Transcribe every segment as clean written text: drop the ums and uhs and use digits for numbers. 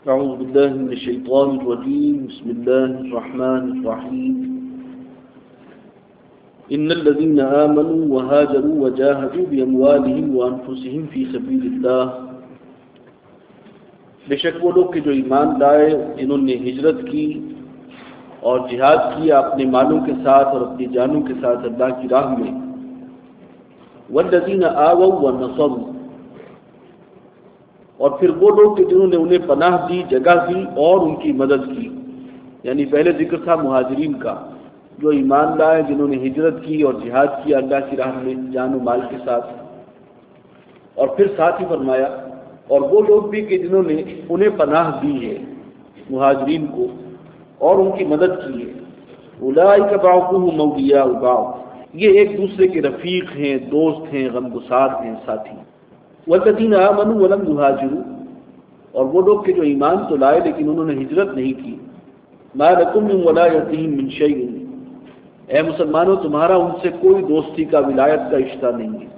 أعوذ بالله من الشيطان الرجيم بسم الله الرحمن الرحيم إن الذين آمنوا وهاجروا وجاهدوا بأموالهم وأنفسهم في سبيل الله بے شک وہ لوگ کہ جو ایمان لائے جنہوں نے ہجرت کی اور جہاد کیا اپنے مالوں کے ساتھ اور اپنی جانوں کے ساتھ اللہ کی راہ میں، والذین آووا ونصروا، اور پھر وہ لوگ کہ جنہوں نے انہیں پناہ دی، جگہ دی اور ان کی مدد کی. یعنی پہلے ذکر تھا مہاجرین کا جو ایمان لائے جنہوں نے ہجرت کی اور جہاد کیا اللہ کی راہ میں جان و مال کے ساتھ، اور پھر ساتھ ہی فرمایا اور وہ لوگ بھی کہ جنہوں نے انہیں پناہ دی ہے مہاجرین کو اور ان کی مدد کی ہے. اولئک بعضهم اولیاء بعض، یہ ایک دوسرے کے رفیق ہیں، دوست ہیں، غمگسار ہیں، ساتھی. والذین آمنوا ولم یہاجروا، اور وہ لوگ کہ جو ایمان تو لائے لیکن انہوں نے ہجرت نہیں کی. ما لکم من ولایتہم من شیء، اے مسلمانوں تمہارا ان سے کوئی دوستی کا ولایت کا رشتہ نہیں ہے.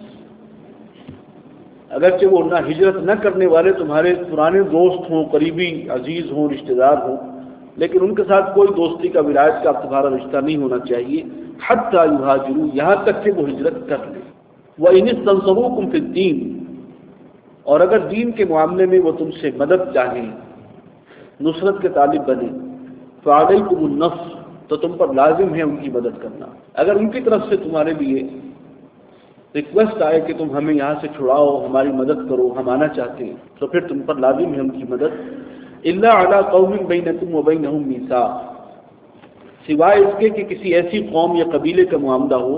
اگرچہ وہ نہ ہجرت نہ کرنے والے تمہارے پرانے دوست ہوں، قریبی عزیز ہوں، رشتہ دار ہوں، لیکن ان کے ساتھ کوئی دوستی کا ولایت کا تمہارا رشتہ نہیں ہونا چاہیے. حتی یہاجروا، یہاں تک کہ وہ ہجرت کر لیں. وَإِنِ اسْتَنصَرُوكُمْ فِي الدِّينِ، اور اگر دین کے معاملے میں وہ تم سے مدد چاہیں، نصرت کے طالب بنے، فَعَلَيْكُمُ النَّصْرُ، تو تم پر لازم ہے ان کی مدد کرنا. اگر ان کی طرف سے تمہارے لیے ریکویسٹ آئے کہ تم ہمیں یہاں سے چھڑاؤ، ہماری مدد کرو، ہم آنا چاہتے ہیں، تو پھر تم پر لازم ہے ان کی مدد. إِلَّا عَلَىٰ قَوْمٍ بَيْنَكُمْ وَبَيْنَهُمْ مِيثَاقٌ، سوائے اس کے کہ کسی ایسی قوم یا قبیلے کا معاملہ ہو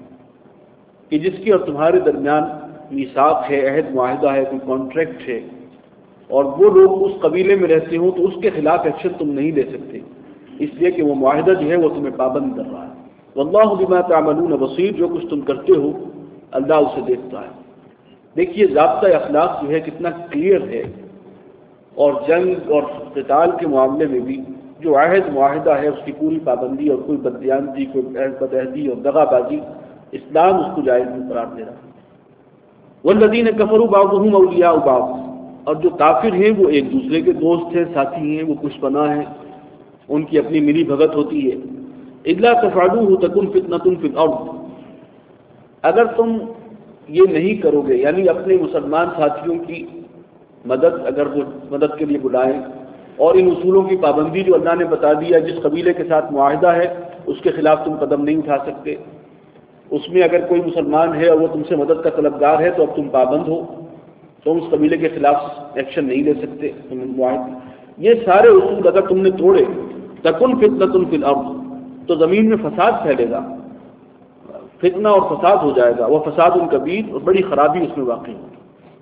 کہ جس کی اور تمہارے درمیان میثاق ہے، عہد معاہدہ ہے، کوئی کانٹریکٹ ہے، اور وہ لوگ اس قبیلے میں رہتے ہوں تو اس کے خلاف ایکشن تم نہیں لے سکتے، اس لیے کہ وہ معاہدہ جو ہے وہ تمہیں پابند کر رہا ہے. واللہ بما تعملون بصیر، جو کچھ تم کرتے ہو اللہ اسے دیکھتا ہے. دیکھیے ضابطہ اخلاق جو ہے کتنا کلیئر ہے، اور جنگ اور قتال کے معاملے میں بھی جو عہد معاہدہ ہے اس کی پوری پابندی، اور کوئی بددیانتی، کوئی بدعہدی اور دغا بازی اسلام اس کو جائز نہیں قرار دے رہا. والذین کفروا بعضهم اولیاء بعض، اور جو کافر ہیں وہ ایک دوسرے کے دوست ہیں، ساتھی ہیں، وہ کچھ پناہ ہیں، ان کی اپنی ملی بھگت ہوتی ہے. الا تفعلوه تکن فتنة فی الارض، اگر تم یہ نہیں کرو گے، یعنی اپنے مسلمان ساتھیوں کی مدد، اگر وہ مدد کے لیے بلائیں اور ان اصولوں کی پابندی جو اللہ نے بتا دیا، جس قبیلے کے ساتھ معاہدہ ہے اس کے خلاف تم قدم نہیں اٹھا سکتے، اس میں اگر کوئی مسلمان ہے اور وہ تم سے مدد کا طلبگار ہے تو اب تم پابند ہو، تم اس قبیلے کے خلاف ایکشن نہیں لے سکتے. یہ سارے اصول اگر تم نے توڑے، تکن فتنة فی الارض، تو زمین میں فساد پھیلے گا، فتنہ اور فساد ہو جائے گا. وہ فساد کبیر، اور بڑی خرابی اس میں واقع ہوگی.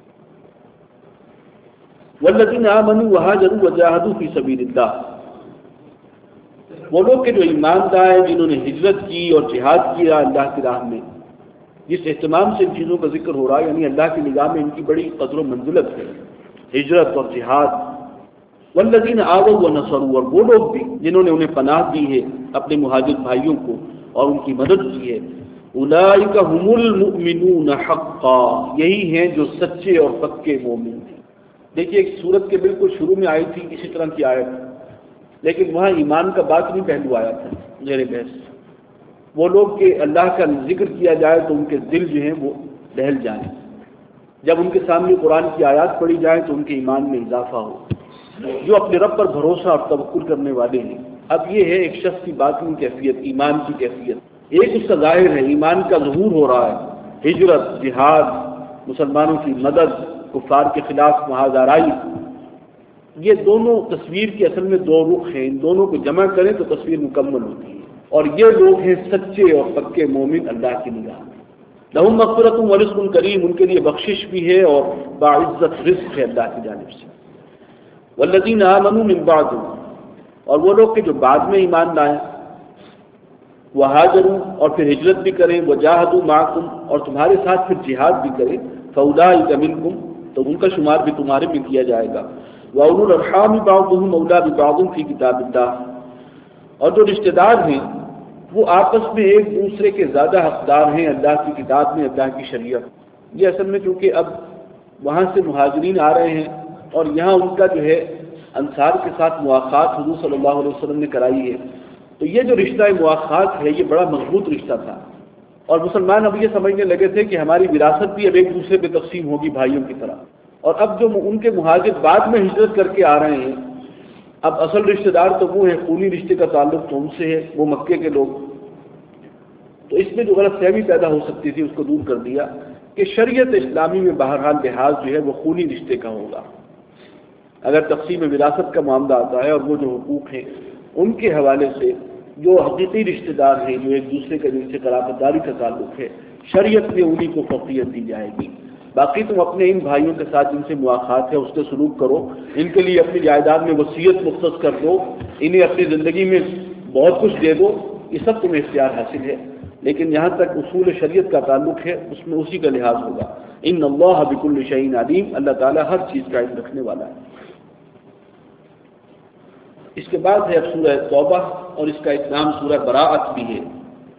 والذین آمنوا وہاجروا وجاہدوا فی سبیل اللہ، وہ لوگ کہ جو ایمان لائے جنہوں نے ہجرت کی اور جہاد کیا اللہ کی راہ میں. جس اہتمام سے ان چیزوں کا ذکر ہو رہا ہے، یعنی اللہ کی نگاہ میں ان کی بڑی قدر و منزلت ہے، ہجرت اور جہاد. والذین آووا ونصروا، اور وہ لوگ بھی جنہوں نے انہیں پناہ دی ہے اپنے مہاجر بھائیوں کو اور ان کی مدد کی ہے. اولئک هم المؤمنون حقا، یہی ہیں جو سچے اور پکے مومن ہیں. دیکھیے ایک سورت کے بالکل شروع میں آئی تھی اسی طرح کی آیت، لیکن وہاں ایمان کا باطنی پہلو آیا تھا زیر بحث. وہ لوگ کہ اللہ کا ذکر کیا جائے تو ان کے دل جو ہیں وہ دہل جائیں، جب ان کے سامنے قرآن کی آیات پڑھی جائیں تو ان کے ایمان میں اضافہ ہو، جو اپنے رب پر بھروسہ اور توکل کرنے والے ہیں. اب یہ ہے ایک شخص کی باطنی کیفیت، ایمان کی کیفیت. ایک اس کا ظاہر ہے، ایمان کا ظہور ہو رہا ہے، ہجرت، جہاد، مسلمانوں کی مدد، کفار کے خلاف محاذرائی. یہ دونوں تصویر کی اصل میں دو رخ ہیں، ان دونوں کو جمع کریں تو تصویر مکمل ہوتی ہے. اور یہ لوگ ہیں سچے اور پکے مومن اللہ کی نگاہ میں. لہم مغفرۃ ورزق کریم، ان کے لیے بخشش بھی ہے اور باعزت رزق ہے اللہ کی جانب سے. والذین آمنوا من بعد، اور وہ لوگ کہ جو بعد میں ایمان لائیں، وہاجروا، اور پھر ہجرت بھی کریں، وجاہدوا معکم، اور تمہارے ساتھ پھر جہاد بھی کریں، فاولئک منکم، تو ان کا شمار بھی تمہارے میں کیا جائے گا. وَأُولُو الْأَرْحَامِ بَعْضُهُمْ أَوْلَىٰ بِبَعْضٍ فِي كِتَابِ اللَّهِ، اور جو رشتہ دار ہیں وہ آپس میں ایک دوسرے کے زیادہ حقدار ہیں اللہ کی کتاب میں، اللہ کی شریعت. یہ اصل میں چونکہ اب وہاں سے مہاجرین آ رہے ہیں اور یہاں ان کا جو ہے انصار کے ساتھ مواخات حضور صلی اللہ علیہ وسلم نے کرائی ہے، تو یہ جو رشتہ مواخات ہے یہ بڑا مضبوط رشتہ تھا، اور مسلمان اب یہ سمجھنے لگے تھے کہ ہماری وراثت بھی اب ایک دوسرے پہ تقسیم ہوگی بھائیوں کی طرح۔ اور اب جو ان کے مہاجر بعد میں ہجرت کر کے آ رہے ہیں، اب اصل رشتہ دار تو وہ ہیں، خونی رشتے کا تعلق تو ان سے ہے، وہ مکے کے لوگ۔ تو اس میں جو غلط فہمی پیدا ہو سکتی تھی اس کو دور کر دیا کہ شریعت اسلامی میں بہرحال لحاظ جو ہے وہ خونی رشتے کا ہوگا۔ اگر تقسیم وراثت کا معاملہ آتا ہے اور وہ جو حقوق ہیں ان کے حوالے سے جو حقیقی رشتہ دار ہیں، جو ایک دوسرے کا جن سے قرابت داری کا تعلق ہے، شریعت میں انہی کو فوقیت دی جائے گی۔ باقی تم اپنے ان بھائیوں کے ساتھ جن سے مواخات ہے اس سے سلوک کرو، ان کے لیے اپنی جائیداد میں وصیت مختص کر دو، انہیں اپنی زندگی میں بہت کچھ دے دو، یہ سب تمہیں اختیار حاصل ہے، لیکن جہاں تک اصول شریعت کا تعلق ہے اس میں اسی کا لحاظ ہوگا۔ ان اللہ بکل شیء علیم، اللہ تعالیٰ ہر چیز کا علم رکھنے والا ہے۔ اس کے بعد ہے اب سورہ توبہ، اور اس کا ایک نام سورہ براءت بھی ہے۔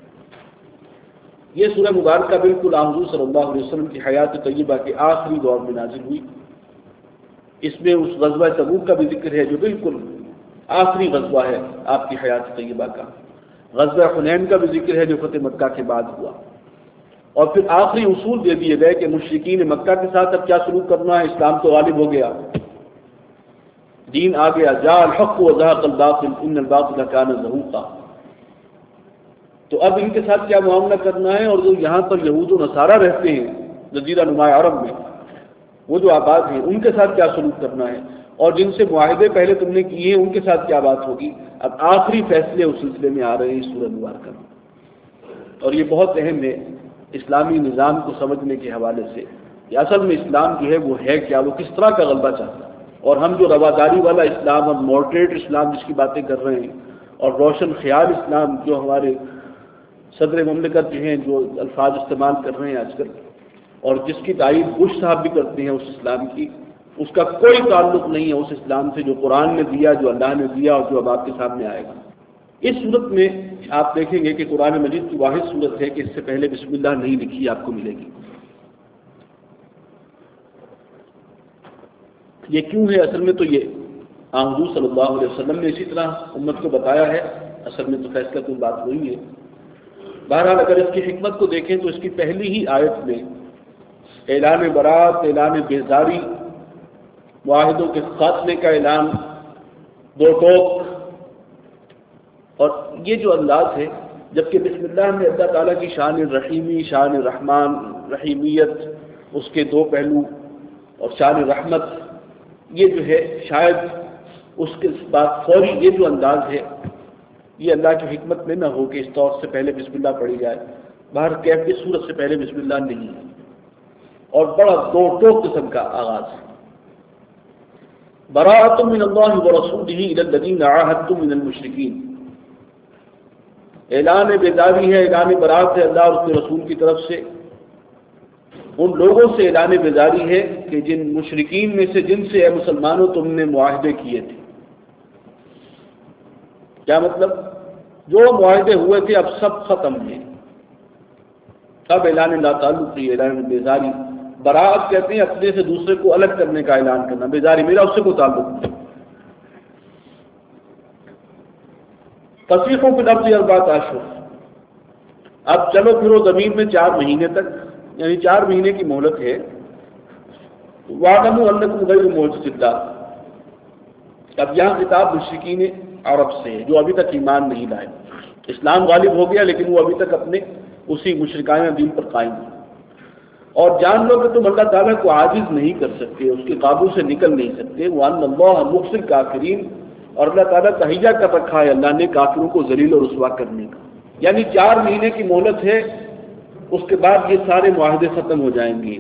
یہ سورہ مبارکہ بالکل حضور صلی اللہ علیہ وسلم کی حیات طیبہ کے آخری دور میں نازل ہوئی۔ اس میں اس غزوہ تبوک کا بھی ذکر ہے جو بالکل آخری غزوہ ہے آپ کی حیات طیبہ کا، غزوہ حنین کا بھی ذکر ہے جو فتح مکہ کے بعد ہوا، اور پھر آخری اصول دے دیے گئے کہ مشرکین مکہ کے ساتھ اب کیا سلوک کرنا ہے۔ اسلام تو غالب ہو گیا، دین آ گیا، جاء الحق وزهق الباطل ان الباطل كان زهوقا، تو اب ان کے ساتھ کیا معاملہ کرنا ہے، اور جو یہاں پر یہود و نصارہ رہتے ہیں جزیرہ نما عرب میں، وہ جو آباد ہیں، ان کے ساتھ کیا سلوک کرنا ہے، اور جن سے معاہدے پہلے تم نے کیے ہیں ان کے ساتھ کیا بات ہوگی۔ اب آخری فیصلے اس سلسلے میں آ رہے ہیں اس سورہ مبارکہ میں، اور یہ بہت اہم ہے اسلامی نظام کو سمجھنے کے حوالے سے کہ اصل میں اسلام جو ہے وہ ہے کیا، وہ کس طرح کا غلبہ چاہتا ہے۔ اور ہم جو رواداری والا اسلام، اب ماڈریٹ اسلام جس کی باتیں کر رہے ہیں، اور روشن خیال اسلام جو ہمارے صدر مملکت جو ہیں جو الفاظ استعمال کر رہے ہیں آج کل، اور جس کی تعریف بش صاحب بھی کرتے ہیں اس اسلام کی، اس کا کوئی تعلق نہیں ہے اس اسلام سے جو قرآن نے دیا، جو اللہ نے دیا، اور جو اب آپ کے سامنے آئے گا۔ اس صورت میں آپ دیکھیں گے کہ قرآن مجید کی واحد صورت ہے کہ اس سے پہلے بسم اللہ نہیں لکھی آپ کو ملے گی۔ یہ کیوں ہے؟ اصل میں تو یہ حضور صلی اللہ علیہ وسلم نے اسی طرح امت کو بتایا ہے، اصل میں تو فیصلہ کن بات وہی ہے۔ بہرحال اگر اس کی حکمت کو دیکھیں تو اس کی پہلی ہی آیت میں اعلان برات، اعلان بیزاری، معاہدوں کے خاتمے کا اعلان، دو ٹوک، اور یہ جو انداز ہے، جبکہ بسم اللہ میں اللہ تعالیٰ کی شان رحیمی، شان رحمان، رحیمیت، اس کے دو پہلو، اور شان رحمت، یہ جو ہے شاید اس کے بعد فوری یہ جو انداز ہے یہ اللہ کی حکمت میں نہ ہو کہ اس طور سے پہلے بسم اللہ پڑھی جائے۔ باہر کیف کی صورت سے پہلے بسم اللہ نہیں ہے، اور بڑا دو ٹوک قسم کا آغاز ہے۔ براءۃ من اللہ ورسولہ الی الذین عاہدتم من المشرکین، اعلان بیداری ہے، اعلان برات ہے اللہ اور اس کے رسول کی طرف سے ان لوگوں سے، اعلان بیداری ہے کہ جن مشرکین میں سے جن سے اے مسلمانوں تم نے معاہدے کیے تھے۔ کیا مطلب؟ جو معاہدے ہوئے تھے اب سب ختم ہیں، اب اعلان لا تعلقی، اعلان بیزاری۔ برات کہتے ہیں اپنے سے دوسرے کو الگ کرنے کا اعلان کرنا، بیزاری میرا اس سے کوئی تعلق نہیں۔ فسیحوا فی الارض اربعۃ اشہر، اب چلو پھرو زمین میں 4 مہینے تک، یعنی 4 مہینے کی مہلت ہے۔ وَاعْلَمُوا أَنَّكُمْ غَيْرُ مُعْجِزِ اللَّهِ، اب یہاں خطاب مشرکین عرب سے ہے جو ابھی تک ایمان نہیں لائے۔ اسلام غالب ہو گیا لیکن وہ ابھی تک اپنے اسی مشرکانہ دین پر قائم ہیں، اور جان لو کہ تم اللہ تعالیٰ کو عاجز نہیں کر سکتے، اس کے قابو سے نکل نہیں سکتے۔ وَأَنَّ اللَّهَ مُخْزِي الْكَافِرِينَ، اور اللہ تعالیٰ تہیہ کر رکھا ہے اللہ نے کافروں کو ذلیل اور رسوا کرنے کا۔ یعنی 4 مہینے کی مہلت ہے، اس کے بعد یہ سارے معاہدے ختم ہو جائیں گے۔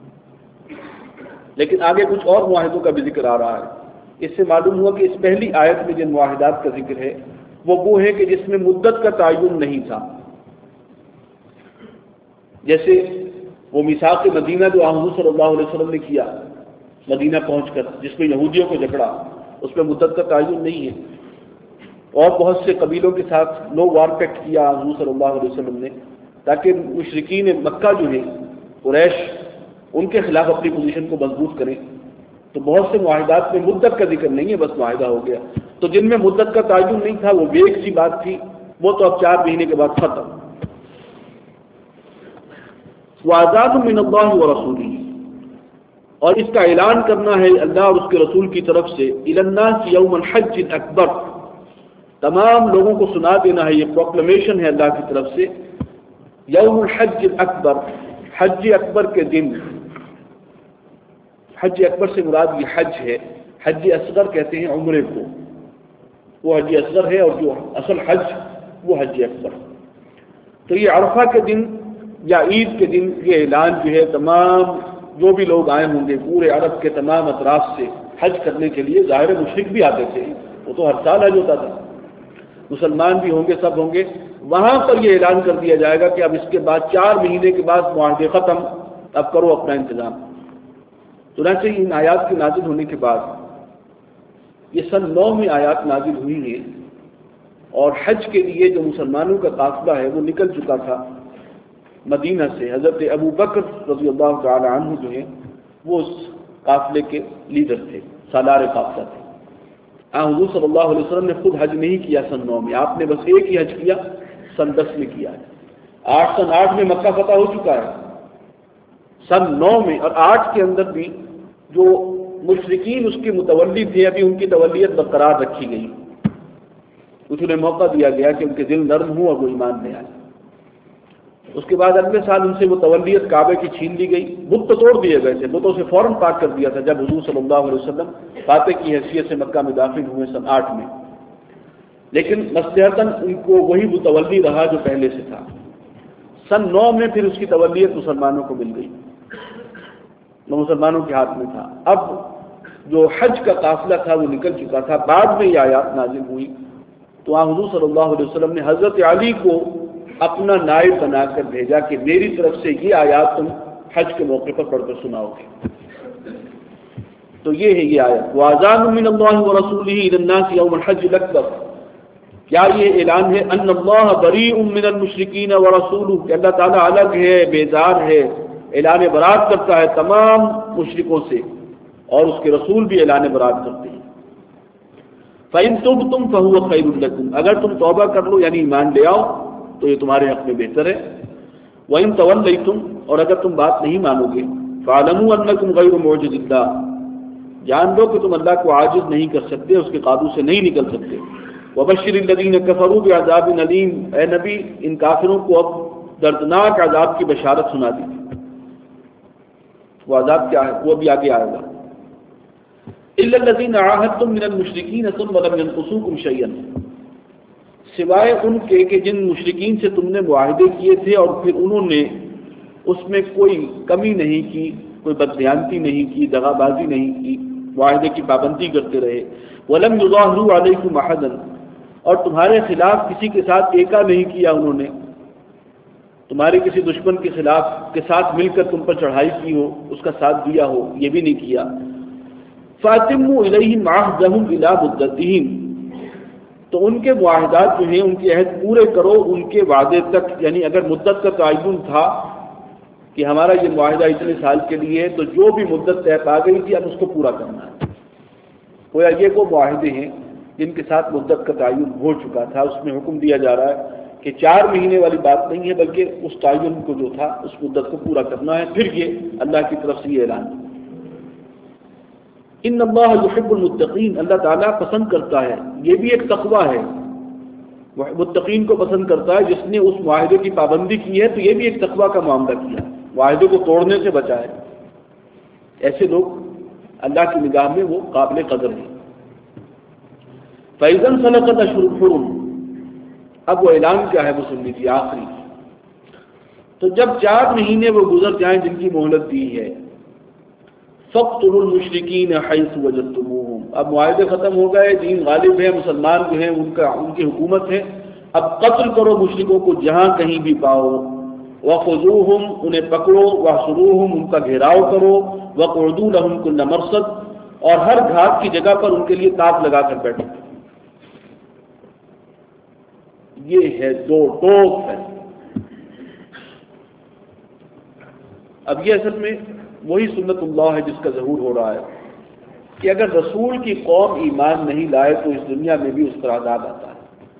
لیکن آگے کچھ اور معاہدوں کا بھی ذکر آ رہا ہے۔ اس سے معلوم ہوا کہ اس پہلی آیت میں جن معاہدات کا ذکر ہے وہ ہے کہ جس میں مدت کا تعین نہیں تھا، جیسے وہ میثاق مدینہ جو حضور صلی اللہ علیہ وسلم نے کیا مدینہ پہنچ کر، جس میں یہودیوں کو جکڑا، اس میں مدت کا تعین نہیں ہے۔ اور بہت سے قبیلوں کے ساتھ نو وار پیکٹ کیا حضور صلی اللہ علیہ وسلم نے، تاکہ مشرکین مکہ جو ہیں قریش ان کے خلاف اپنی پوزیشن کو مضبوط کریں۔ تو بہت سے معاہدات میں مدت کا ذکر نہیں ہے، بس معاہدہ ہو گیا. تو جن میں مدت کا تعین نہیں تھا وہ بھی ایک سی بات تھی، وہ تو اب 4 مہینے کے بعد ختم. وَأَذَانٌ مِّنَ اللَّهِ وَرَسُولِهِ، اور اس کا اعلان کرنا ہے اللہ اور اس کے رسول کی طرف سے. إِلَى النَّاسِ يَوْمَ الْحَجِّ الْأَكْبَرِ، تمام لوگوں کو سنا دینا ہے، یہ پروکلمیشن ہے اللہ کی طرف سے. یوم الحج الاکبر، حج اکبر کے دن. حج اکبر سے مراد یہ حج ہے. حج اصغر کہتے ہیں عمرے کو، وہ حج اصغر ہے، اور جو اصل حج وہ حج اکبر. تو یہ عرفہ کے دن یا عید کے دن یہ اعلان جو ہے تمام جو بھی لوگ آئے ہوں گے پورے عرب کے تمام اطراف سے حج کرنے کے لیے. ظاہر مشرک بھی آتے تھے، وہ تو ہر سال حج ہوتا تھا، مسلمان بھی ہوں گے، سب ہوں گے. وہاں پر یہ اعلان کر دیا جائے گا کہ اب اس کے بعد 4 مہینے کے بعد معاہدے ختم، اب کرو اپنا انتظام. چنانچہ ان آیات کے نازل ہونے کے بعد یہ سن 9 میں آیات نازل ہوئی ہیں، اور حج کے لیے جو مسلمانوں کا قافلہ ہے وہ نکل چکا تھا مدینہ سے. حضرت ابو بکر رضی اللہ تعالی عنہ جو ہیں وہ اس قافلے کے لیڈر تھے، سالار قافلہ تھے. حضور صلی اللہ علیہ وسلم نے خود حج نہیں کیا سن 9 میں، آپ نے بس ایک ہی حج کیا، سن 10 میں کیا ہے. سن 8 میں مکہ فتح ہو چکا ہے، سن 9 میں اور 8 کے اندر بھی جو مشرکین اس کے متولی تھے ابھی ان کی تولیت برقرار رکھی گئی. انہیں موقع دیا گیا کہ ان کے دل نرم ہوں اور وہ ایمان لے آئے. اس کے بعد اگلے سال ان سے وہ تولیت کعبے کی چھین لی گئی. بت تو توڑ دیے گئے تھے، بتوں سے فوراً پاک کر دیا تھا جب حضور صلی اللہ علیہ وسلم فاتح کی حیثیت سے مکہ میں داخل ہوئے سن 8 میں. لیکن مصلحتاً ان کو وہی متولی رہا جو پہلے سے تھا. سن 9 میں پھر اس کی تولیت مسلمانوں کو مل گئی، وہ مسلمانوں کے ہاتھ میں تھا. اب جو حج کا قافلہ تھا وہ نکل چکا تھا. بعد میں یہ آیات نازل ہوئی تو حضور صلی اللہ علیہ وسلم نے حضرت علی کو اپنا نائب بنا کر بھیجا کہ میری طرف سے یہ آیات تم حج کے موقع پر پڑھ کر سناؤ گے. تو یہ ہے یہ آیت وَأَذَانٌ مِّنَ اللَّهِ وَرَسُولِهِ إِلَى النَّاسِ يَوْمَ الْحَجِّ الْأَكْبَرِ. کیا یہ اعلان ہے ان اللہ بریء من المشرکین ورسولہ، کہ اللہ تعالیٰ الگ ہے، بیزار ہے، اعلان برات کرتا ہے تمام مشرکوں سے، اور اس کے رسول بھی اعلان برات کرتے ہیں. فَإِن تُبْتُمْ فَهُوَ خَيْرٌ لَكُمْ، اگر تم توبہ کر لو یعنی ایمان لے آؤ تو یہ تمہارے حق میں بہتر ہے. وَإِن تَوَلَّيْتُمْ، اور اگر تم بات نہیں مانو گے، فَاعْلَمُوا أَنَّكُمْ غَيْرُ مُعْجِزِ اللَّهِ، جان لو کہ تم اللہ کو عاجز نہیں کر سکتے، اس کے قابو سے نہیں نکل سکتے. وَبَشِّرِ الَّذِينَ كَفَرُوا بِعَذَابٍ أَلِيمٍ، اے نبی ان کافروں کو اب دردناک عذاب کی بشارت سنا دی. وہ عذاب کیا ہے وہ بھی آگے آئے گا. إِلَّا الَّذِينَ عَاهَدتُّم مِّنَ الْمُشْرِكِينَ ثُمَّ لَمْ يَنقُصُوكُمْ شَيْئًا، سوائے ان کے کہ جن مشرکین سے تم نے معاہدے کیے تھے اور پھر انہوں نے اس میں کوئی کمی نہیں کی، کوئی بددیانتی نہیں کی، دغا بازی نہیں کی، معاہدے کی پابندی کرتے رہے. وَلَمْ يُظَاهِرُوا عَلَيْكُمْ أَحَدًا، اور تمہارے خلاف کسی کے ساتھ ایکا نہیں کیا، انہوں نے تمہارے کسی دشمن کے خلاف کے ساتھ مل کر تم پر چڑھائی کی ہو، اس کا ساتھ دیا ہو، یہ بھی نہیں کیا. فَأَتِمُّوا إِلَيْهِمْ عَهْدَهُمْ إِلَى مُدَّتِهِمْ، تو ان کے معاہدات جو ہیں ان کے عہد پورے کرو ان کے وعدے تک. یعنی اگر مدت کا تعین تھا کہ ہمارا یہ معاہدہ اتنے سال کے لیے ہے تو جو بھی مدت طے پا گئی تھی اب اس کو پورا کرنا ہے. گویا یہ وہ معاہدے ہیں جن کے ساتھ مدت کا تعین ہو چکا تھا. اس میں حکم دیا جا رہا ہے کہ 4 مہینے والی بات نہیں ہے بلکہ اس تعین کو جو تھا اس مدت کو پورا کرنا ہے. پھر یہ اللہ کی طرف سے یہ اعلان ہے. ان اللہ یحب المتقین، اللہ تعالیٰ پسند کرتا ہے، یہ بھی ایک تقویٰ ہے، متقین کو پسند کرتا ہے. جس نے اس معاہدے کی پابندی کی ہے تو یہ بھی ایک تقویٰ کا معاملہ کیا، معاہدے کو توڑنے سے بچا ہے. ایسے لوگ اللہ کی نگاہ میں وہ قابل قدر ہیں. فَإِذَا انْسَلَخَتْ أَشْهُرُ الْحُرُمُ، اب وہ اعلان کیا ہے وہ سن لیجیے آخری. تو جب 4 مہینے وہ گزر جائیں جن کی مہلت دی ہے، فَاقْتُلُوا الْمُشْرِكِينَ حَيْثُ وَجَدتُّمُوهُمْ، اب معاہدے ختم ہو گئے، دین غالب ہے، مسلمان جو ہیں ان کی حکومت ہے. اب قتل کرو مشرکوں کو جہاں کہیں بھی پاؤ. وَخُذُوهُمْ، انہیں پکڑو. وَاحْصُرُوهُمْ، ان کا گھیراؤ کرو. وَاقْعُدُوا لَهُمْ كُلَّ مَرْصَدٍ، اور ہر گھاٹ کی جگہ پر ان کے لیے تاپ لگا کر بیٹھو. یہ ہے 2 ٹوک ہے. اب یہ اصل میں وہی سنت اللہ ہے جس کا ظہور ہو رہا ہے. کہ اگر رسول کی قوم ایمان نہیں لائے تو اس دنیا میں بھی اس پر عذاب آتا ہے۔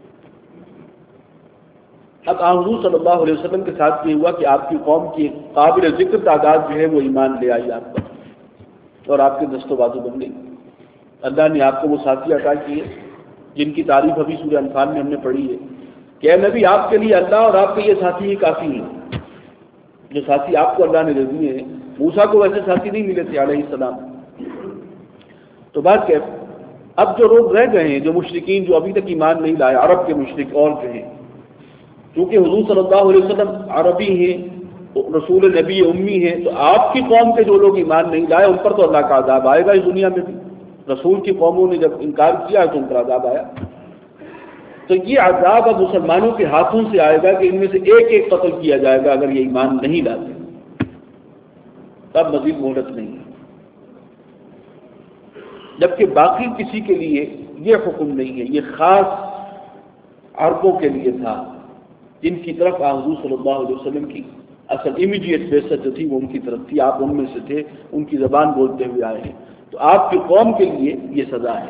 اب حضور صلی اللہ علیہ وسلم کے ساتھ یہ ہوا کہ آپ کی قوم کی قابل ذکر تعداد جو ہے وہ ایمان لے آئی آپ پر اور آپ کے دست و بازو بن گئی۔ اللہ نے آپ کو وہ ساتھی عطا کیے جن کی تعریف ابھی سورہ انفال میں ہم نے پڑھی ہے کہ اے نبی آپ کے لیے اللہ اور آپ کے یہ ساتھی ہی کافی ہیں۔ جو ساتھی آپ کو اللہ نے دے دیے ہیں، موسیٰ کو ویسے ساتھی نہیں ملے تھے علیہ السلام۔ تو بات کہ اب جو لوگ رہ گئے ہیں، جو مشرکین جو ابھی تک ایمان نہیں لائے، عرب کے مشرک اور جو ہیں، کیونکہ حضور صلی اللہ علیہ وسلم عربی ہیں، رسول نبی امی ہیں، تو آپ کی قوم کے جو لوگ ایمان نہیں لائے ان پر تو اللہ کا عذاب آئے گا اس دنیا میں بھی۔ رسول کی قوموں نے جب انکار کیا تو ان پر عذاب آیا۔ تو یہ عذاب اب مسلمانوں کے ہاتھوں سے آئے گا کہ ان میں سے ایک ایک قتل کیا جائے گا اگر یہ ایمان نہیں لاتے، تب مزید مہلت نہیں ہے۔ جبکہ باقی کسی کے لیے یہ حکم نہیں ہے، یہ خاص عربوں کے لیے تھا جن کی طرف حضور صلی اللہ علیہ وسلم کی اصل امیڈیٹ بیست جو تھی وہ ان کی طرف تھی، آپ ان میں سے تھے، ان کی زبان بولتے ہوئے آئے ہیں، تو آپ کی قوم کے لیے یہ سزا ہے۔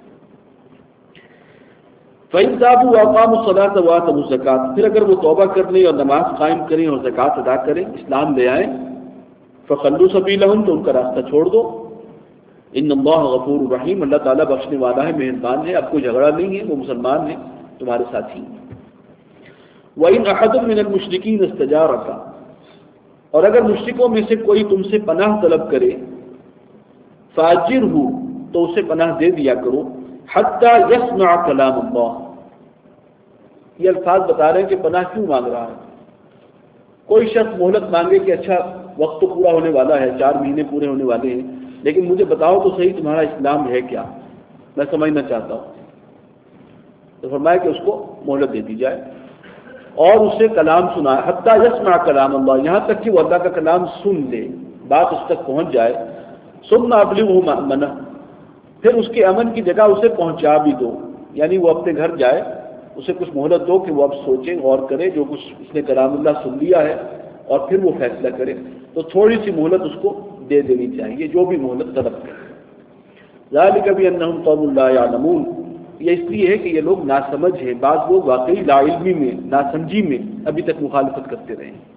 فَإِن تَابُوا وَأَقَامُوا الصَّلَاةَ وَآتَوُا الزَّكَاةَ، پھر اگر وہ توبہ کر لیں اور نماز قائم کریں اور زکوٰۃ ادا کریں، اسلام لے آئیں، فَخَلُّوا سَبِيلَهُمْ، تو ان کا راستہ چھوڑ دو۔ ان اللہ غفور رحیم، اللہ تعالیٰ بخشنے والا ہے، مہربان ہے، اب کوئی جھگڑا نہیں ہے، وہ مسلمان ہیں، تمہارے ساتھی ہیں۔ وَإِنْ أَحَدٌ مِّنَ الْمُشْرِكِينَ اسْتَجَارَكَ، اور اگر مشرکوں میں سے کوئی تم سے پناہ طلب کرے، فَأَجِرْهُ، تو اسے پناہ دے دیا کرو، حَتَّى يَسْمَعَ كَلَامَ اللَّهِ۔ یہ الفاظ بتا رہے ہیں کہ پناہ کیوں مانگ رہا ہے۔ کوئی شخص مہلت مانگے کہ اچھا وقت تو پورا ہونے والا ہے، 4 مہینے پورے ہونے والے ہیں، لیکن مجھے بتاؤ تو صحیح تمہارا اسلام ہے کیا، میں سمجھنا چاہتا ہوں، تو فرمایا کہ اس کو مہلت دے دی جائے اور اسے کلام سنا، حتیٰ یسمع کلام اللہ، یہاں تک کہ وہ اللہ کا کلام سن لے، بات اس تک پہنچ جائے۔ ثم ابلغہ مأمنہ، پھر اس کے امن کی جگہ اسے پہنچا بھی دو، یعنی وہ اپنے گھر جائے، اسے کچھ مہلت دو کہ وہ اب سوچے غور کرے جو کچھ اس نے کلام اللہ سن لیا ہے اور پھر وہ فیصلہ کرے، تو تھوڑی سی مہلت اس کو دے دینی چاہیے، جو بھی مہلت طلب کرے۔ ذالک بانہم قوم لا یعلمون، یہ اس لیے ہے کہ یہ لوگ ناسمجھ ہیں، بعض لوگ واقعی لا علمی میں، ناسمجھی میں ابھی تک مخالفت کرتے رہے ہیں۔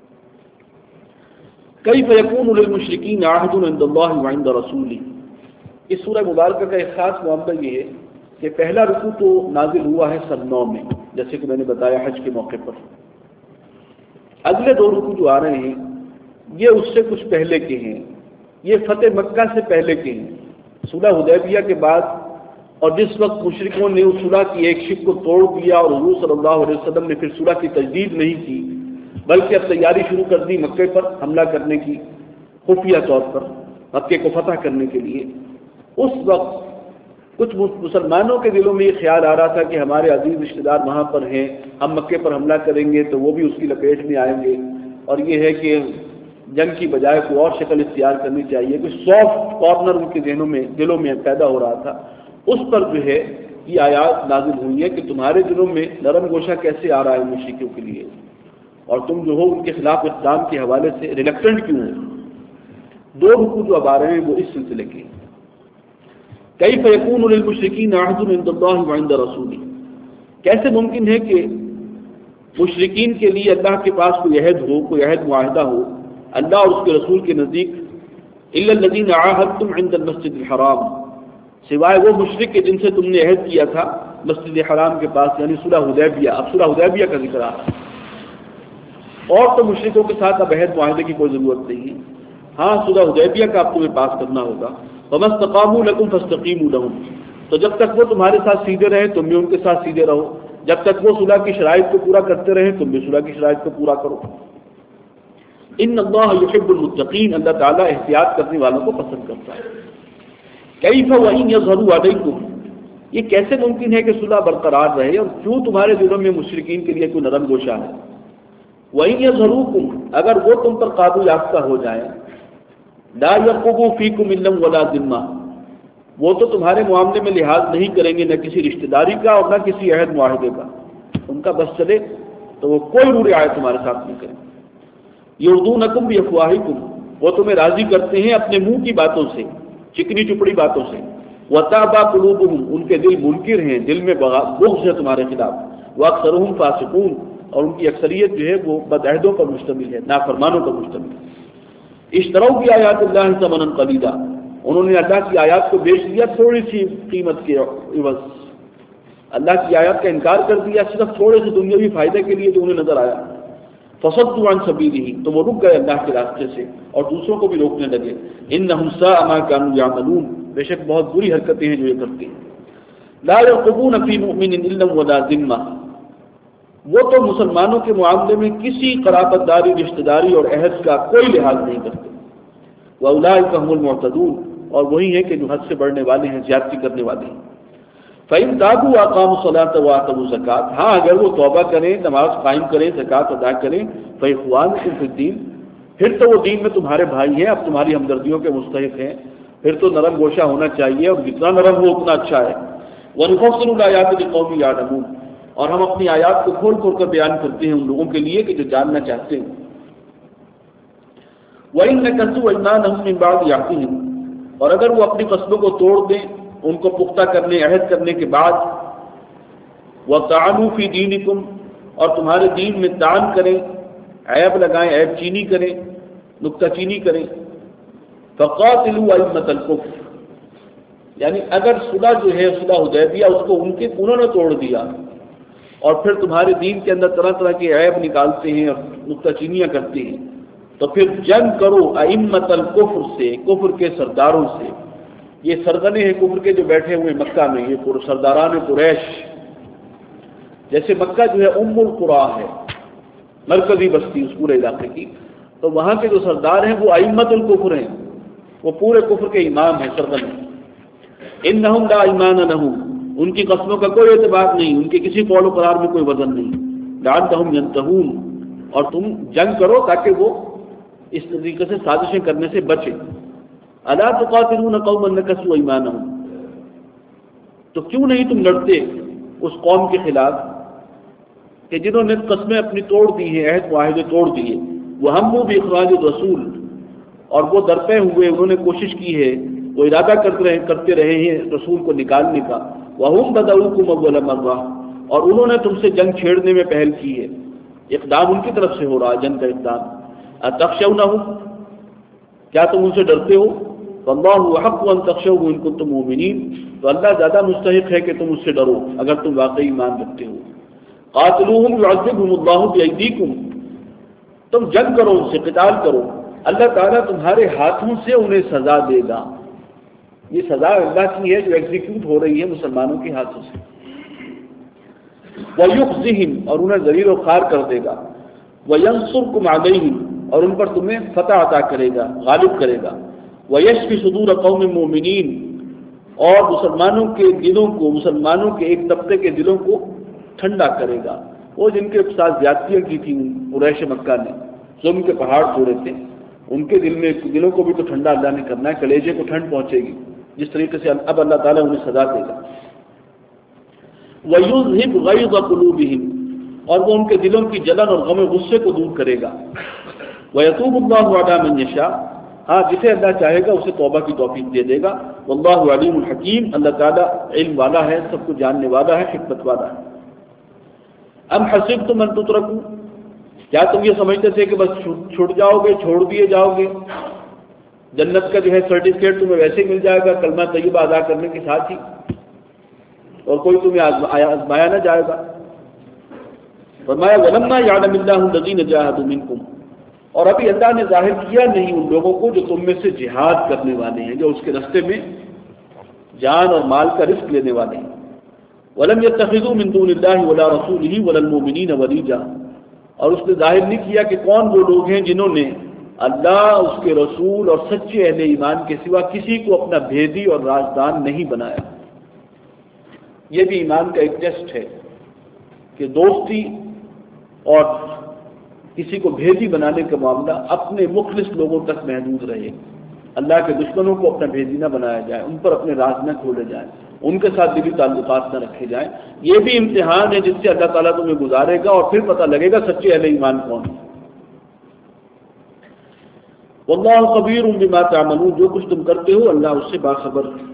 کیف یکون للمشرکین عہد عند اللہ وعند رسولہ، اس سورہ مبارکہ کا ایک خاص معاملہ یہ ہے کہ پہلا رکوع تو نازل ہوا ہے سن 9 میں، جیسے کہ میں نے بتایا حج کے موقع پر۔ اگلے 2 رکوع جو آ رہے ہیں یہ اس سے کچھ پہلے کے ہیں، یہ فتح مکہ سے پہلے کے ہیں، صلح حدیبیہ کے بعد، اور جس وقت مشرکوں نے اس صلح کی ایک شق کو توڑ دیا اور حضور صلی اللہ علیہ وسلم نے پھر صلح کی تجدید نہیں کی، بلکہ اب تیاری شروع کر دی مکے پر حملہ کرنے کی، خفیہ طور پر مکے کو فتح کرنے کے لیے، اس وقت کچھ مسلمانوں کے دلوں میں یہ خیال آ رہا تھا کہ ہمارے عزیز رشتہ دار وہاں پر ہیں، ہم مکے پر حملہ کریں گے تو وہ بھی اس کی لپیٹ میں آئیں گے، اور یہ ہے کہ جنگ کی بجائے کوئی اور شکل اختیار کرنی چاہیے، کوئی سافٹ کارنر ان کے دلوں میں پیدا ہو رہا تھا۔ اس پر جو ہے یہ آیات نازل ہوئی ہے کہ تمہارے دلوں میں نرم گوشہ کیسے آ رہا ہے مشرکوں کے لیے، اور تم جو ہو ان کے خلاف اقدام کے حوالے سے ریلیکٹنٹ کیوں ہو۔ 2 رکوع جو اب آ رہے ہیں وہ اس سلسلے کے۔ کیف یکون للمشرکین عہد عند اللہ وعند رسولہ، کیسے ممکن ہے کہ مشرکین کے لیے اللہ کے پاس کوئی عہد ہو، کوئی عہد معاہدہ ہو اللہ اور اس کے رسول کے نزدیک، الا الذین عاہدتم عند المسجد الحرام، سوائے وہ مشرک کے جن سے تم نے عہد کیا تھا مسجد حرام کے پاس، یعنی صلح حدیبیہ۔ اب صلح حدیبیہ کا ذکر آ رہا ہے، اور تو مشرکوں کے ساتھ اب عہد معاہدے کی کوئی ضرورت نہیں ہے، ہاں صلح حدیبیہ کا اب تمہیں پاس کرنا ہوگا۔ وما استقاموا لکم فاستقیموا لہم، تو جب تک وہ تمہارے ساتھ سیدھے رہے تم بھی ان کے ساتھ سیدھے رہو، جب تک وہ صلح کی شرائط کو پورا کرتے رہے تم بھی صلح کی شرائط کو پورا کرو۔ ان اللہ یحب المتقین، اللہ تعالیٰ احتیاط کرنے والوں کو پسند کرتا ہے۔ کیف وإن یظہروا علیکم، یہ کیسے ممکن ہے کہ صلح برقرار رہے اور کیوں تمہارے دلوں میں مشرکین کے لیے کوئی نرم گوشہ ہے۔ وإن یظہروکم، اگر وہ تم پر قابو یافتہ ہو جائیں، لا یرقبوا فیکم الا ولا ذمہ، وہ تو تمہارے معاملے میں لحاظ نہیں کریں گے، نہ کسی رشتہ داری کا اور نہ کسی عہد معاہدے کا، ان کا بس چلے تو وہ کوئی رو رعایت تمہارے ساتھ نہیں کریں۔ یرضونکم بافواہکم، وہ تمہیں راضی کرتے ہیں اپنے منہ کی باتوں سے، چکنی چپڑی باتوں سے، وَتَأْبَى قُلُوبُهُمْ ان کے دل منکر ہیں، دل میں بغض ہے تمہارے خلاف، وَأَكْثَرُهُمْ فَاسِقُونَ اور ان کی اکثریت جو ہے وہ بدعہدوں پر مشتمل ہے، نافرمانوں پر مشتمل ہے۔ اشتروا بآیات اللہ ثمنا قلیلا انہوں نے اللہ کی آیات کو بیچ دیا تھوڑی سی قیمت کے عوض، اللہ کی آیات کا انکار کر دیا صرف تھوڑے سے دنیاوی فائدے کے لیے جو انہیں نظر آیا۔ فصدوا عن سبیلہ تو وہ رک گئے اللہ کے راستے سے اور دوسروں کو بھی روکنے لگے۔ انہم ساء ما كانوا يعملون بے شک بہت بری حرکتیں ہیں جو یہ کرتے ہیں۔ لا يرقبون في مؤمن الا ولا ذمہ وہ تو مسلمانوں کے معاملے میں کسی قرابت داری، رشتہ داری اور عہد کا کوئی لحاظ نہیں کرتے۔ واولئک هم المعتدون اور وہی ہیں کہ جو حد سے بڑھنے والے ہیں، زیادتی کرنے والے ہیں۔ فَإِن تَابُوا وَأَقَامُوا الصَّلَاةَ وَآتَوُا الزَّكَاةَ ہاں اگر وہ توبہ کریں، نماز قائم کریں، زکوٰۃ ادا کریں، فَإِخْوَانُكُمْ فِي الدِّينِ پھر تو وہ دین میں تمہارے بھائی ہیں، اب تمہاری ہمدردیوں کے مستحق ہیں، پھر تو نرم گوشہ ہونا چاہیے اور جتنا نرم ہو اتنا اچھا ہے۔ وَنُفَصِّلُ الْآيَاتِ لِقَوْمٍ يَعْلَمُونَ اور ہم اپنی آیات کو کھول کھول کر بیان کرتے ہیں ان لوگوں کے لیے کہ جو جاننا چاہتے ہیں۔ وَإِن نَكَثُوا أَيْمَانَهُم مِّن بَعْدِ عَهْدِهِمْ اور اگر وہ اپنی قسموں کو توڑ دیں ان کو پختہ کرنے، عہد کرنے کے بعد، وَطَعَنُوا فِي دِينِكُمْ اور تمہارے دین میں طعن کریں، عیب لگائیں، عیب چینی کریں، نکتہ چینی کریں، فَقَاتِلُوا أَئِمَّةَ الْكُفْرِ یعنی اگر صلح جو ہے صلح حدیبیہ اس کو انہوں نے توڑ دیا اور پھر تمہارے دین کے اندر طرح طرح کے عیب نکالتے ہیں اور نکتہ چینیاں کرتے ہیں تو پھر جنگ کرو ائمۃ الکفر سے، کفر کے سرداروں سے۔ یہ سرغنے ہیں کفر کے جو بیٹھے ہوئے مکہ میں، یہ سرداران قریش۔ جیسے مکہ جو ہے ام القریٰ ہے، مرکزی بستی اس پورے علاقے کی، تو وہاں کے جو سردار ہیں وہ ائمۃ الکفر ہیں، وہ پورے کفر کے امام ہیں، سرغنے۔ انہم لا ایمان لہم ان کی قسموں کا کوئی اعتبار نہیں، ان کے کسی قول و قرار میں کوئی وزن نہیں۔ لعلہم ینتہون اور تم جنگ کرو تاکہ وہ اس طریقے سے سازشیں کرنے سے بچے۔ الا تقاتلون قوما نکثوا ایمانہم تو کیوں نہیں تم لڑتے اس قوم کے خلاف کہ جنہوں نے قسمیں اپنی توڑ دی ہیں، عہد معاہدے توڑ دیے۔ وہموا باخراج الرسول اور وہ درپے ہوئے، انہوں نے کوشش کی ہے، وہ ارادہ کرتے رہے ہیں رسول کو نکالنے کا۔ وہم بدؤکم اول مرہ اور انہوں نے تم سے جنگ چھیڑنے میں پہل کی ہے، اقدام ان کی طرف سے ہو رہا، جنگ کا اقدام۔ اتخشونہم کیا تم ان سے ڈرتے ہو؟ واللہ احق ان تخشوہ ان کنتم مؤمنین تو اللہ زیادہ مستحق ہے کہ تم اس سے ڈرو اگر تم واقعی ایمان رکھتے ہو۔ قاتلوہم یعذبہم اللہ بایدیکم تم جنگ کرو، ان سے قتال کرو، اللہ تعالیٰ تمہارے ہاتھوں سے انہیں سزا دے گا۔ یہ سزا اللہ کی ہے جو ایگزیکیوٹ ہو رہی ہے مسلمانوں کے ہاتھوں سے۔ وَيُخْزِهِمْ اور انہیں ذلیل و خوار کر دے گا۔ وَيَنصُرْكُمْ عَلَيْهِمْ اور ان پر تمہیں فتح عطا کرے گا، غالب کرے گا۔ وَيَشْفِ صُدُورَ قَوْمٍ مُؤْمِنِينَ اور مسلمانوں کے دلوں کو، مسلمانوں کے ایک طبقے کے دلوں کو ٹھنڈا کرے گا۔ وہ جن کے ساتھ زیادتیاں کی تھیں قریش مکہ نے، ظلم کے پہاڑ توڑے تھے، ان کے دلوں کو بھی تو ٹھنڈا اللہ نے کرنا ہے، کلیجے کو ٹھنڈ پہنچے گی جس طریقے سے اب اللہ تعالیٰ انہیں سزا دے گا۔ وَيُذْهِبْ غَيْظَ قُلُوبِهِمْ اور وہ ان کے دلوں کی جلن اور غم و غصے کو دور کرے گا۔ وَيَتُوبُ اللَّهُ عَلَىٰ مَن يَشَاءُ ہاں جسے اللہ چاہے گا اسے توبہ کی توفیق دے دے گا۔ وَاللَّهُ عَلِيمٌ حَكِيمٌ اللہ تعالیٰ علم والا ہے، سب کو جاننے والا ہے، حکمت والا ہے۔ ام حسبتم ان تترکوا کیا تم یہ سمجھتے تھے کہ بس چھوٹ جاؤ گے، چھوڑ دیے جاؤ گے، جنت کا جو ہے سرٹیفکیٹ تمہیں ویسے ہی مل جائے گا کلمہ طیبہ ادا کرنے کے ساتھ ہی، اور کوئی تمہیں آزمایا نہ جائے گا۔ فرمایا وَلَمَّا يَعْلَمِ اللَّهُ الَّذِينَ جَاهَدُوا مِنكُمْ اور ابھی اللہ نے ظاہر کیا نہیں ان لوگوں کو جو تم میں سے جہاد کرنے والے ہیں، جو اس کے راستے میں جان اور مال کا رزق لینے والے ہیں۔ وَلَمْ يَتَّخِذُوا مِن دُونِ اللَّهِ وَلَا رَسُولِهِ وَلَا الْمُؤْمِنِينَ وَلِيجًا اور اس نے ظاہر نہیں کیا کہ کون وہ لوگ ہیں جنہوں نے اللہ، اس کے رسول اور سچے اہل ایمان کے سوا کسی کو اپنا بھیدی اور رازدان نہیں بنایا۔ یہ بھی ایمان کا ایک ٹیسٹ ہے کہ دوستی اور کسی کو بھیدی بنانے کا معاملہ اپنے مخلص لوگوں تک محدود رہے، اللہ کے دشمنوں کو اپنا بھیدی نہ بنایا جائے، ان پر اپنے راز نہ کھولے جائیں، ان کے ساتھ دلی تعلقات نہ رکھے جائیں۔ یہ بھی امتحان ہے جس سے اللہ تعالیٰ تمہیں گزارے گا اور پھر پتہ لگے گا سچے اہل ایمان کون ہیں۔ واللہ خبیر بما تعملون، جو کچھ تم کرتے ہو اللہ اس سے باخبر ہے۔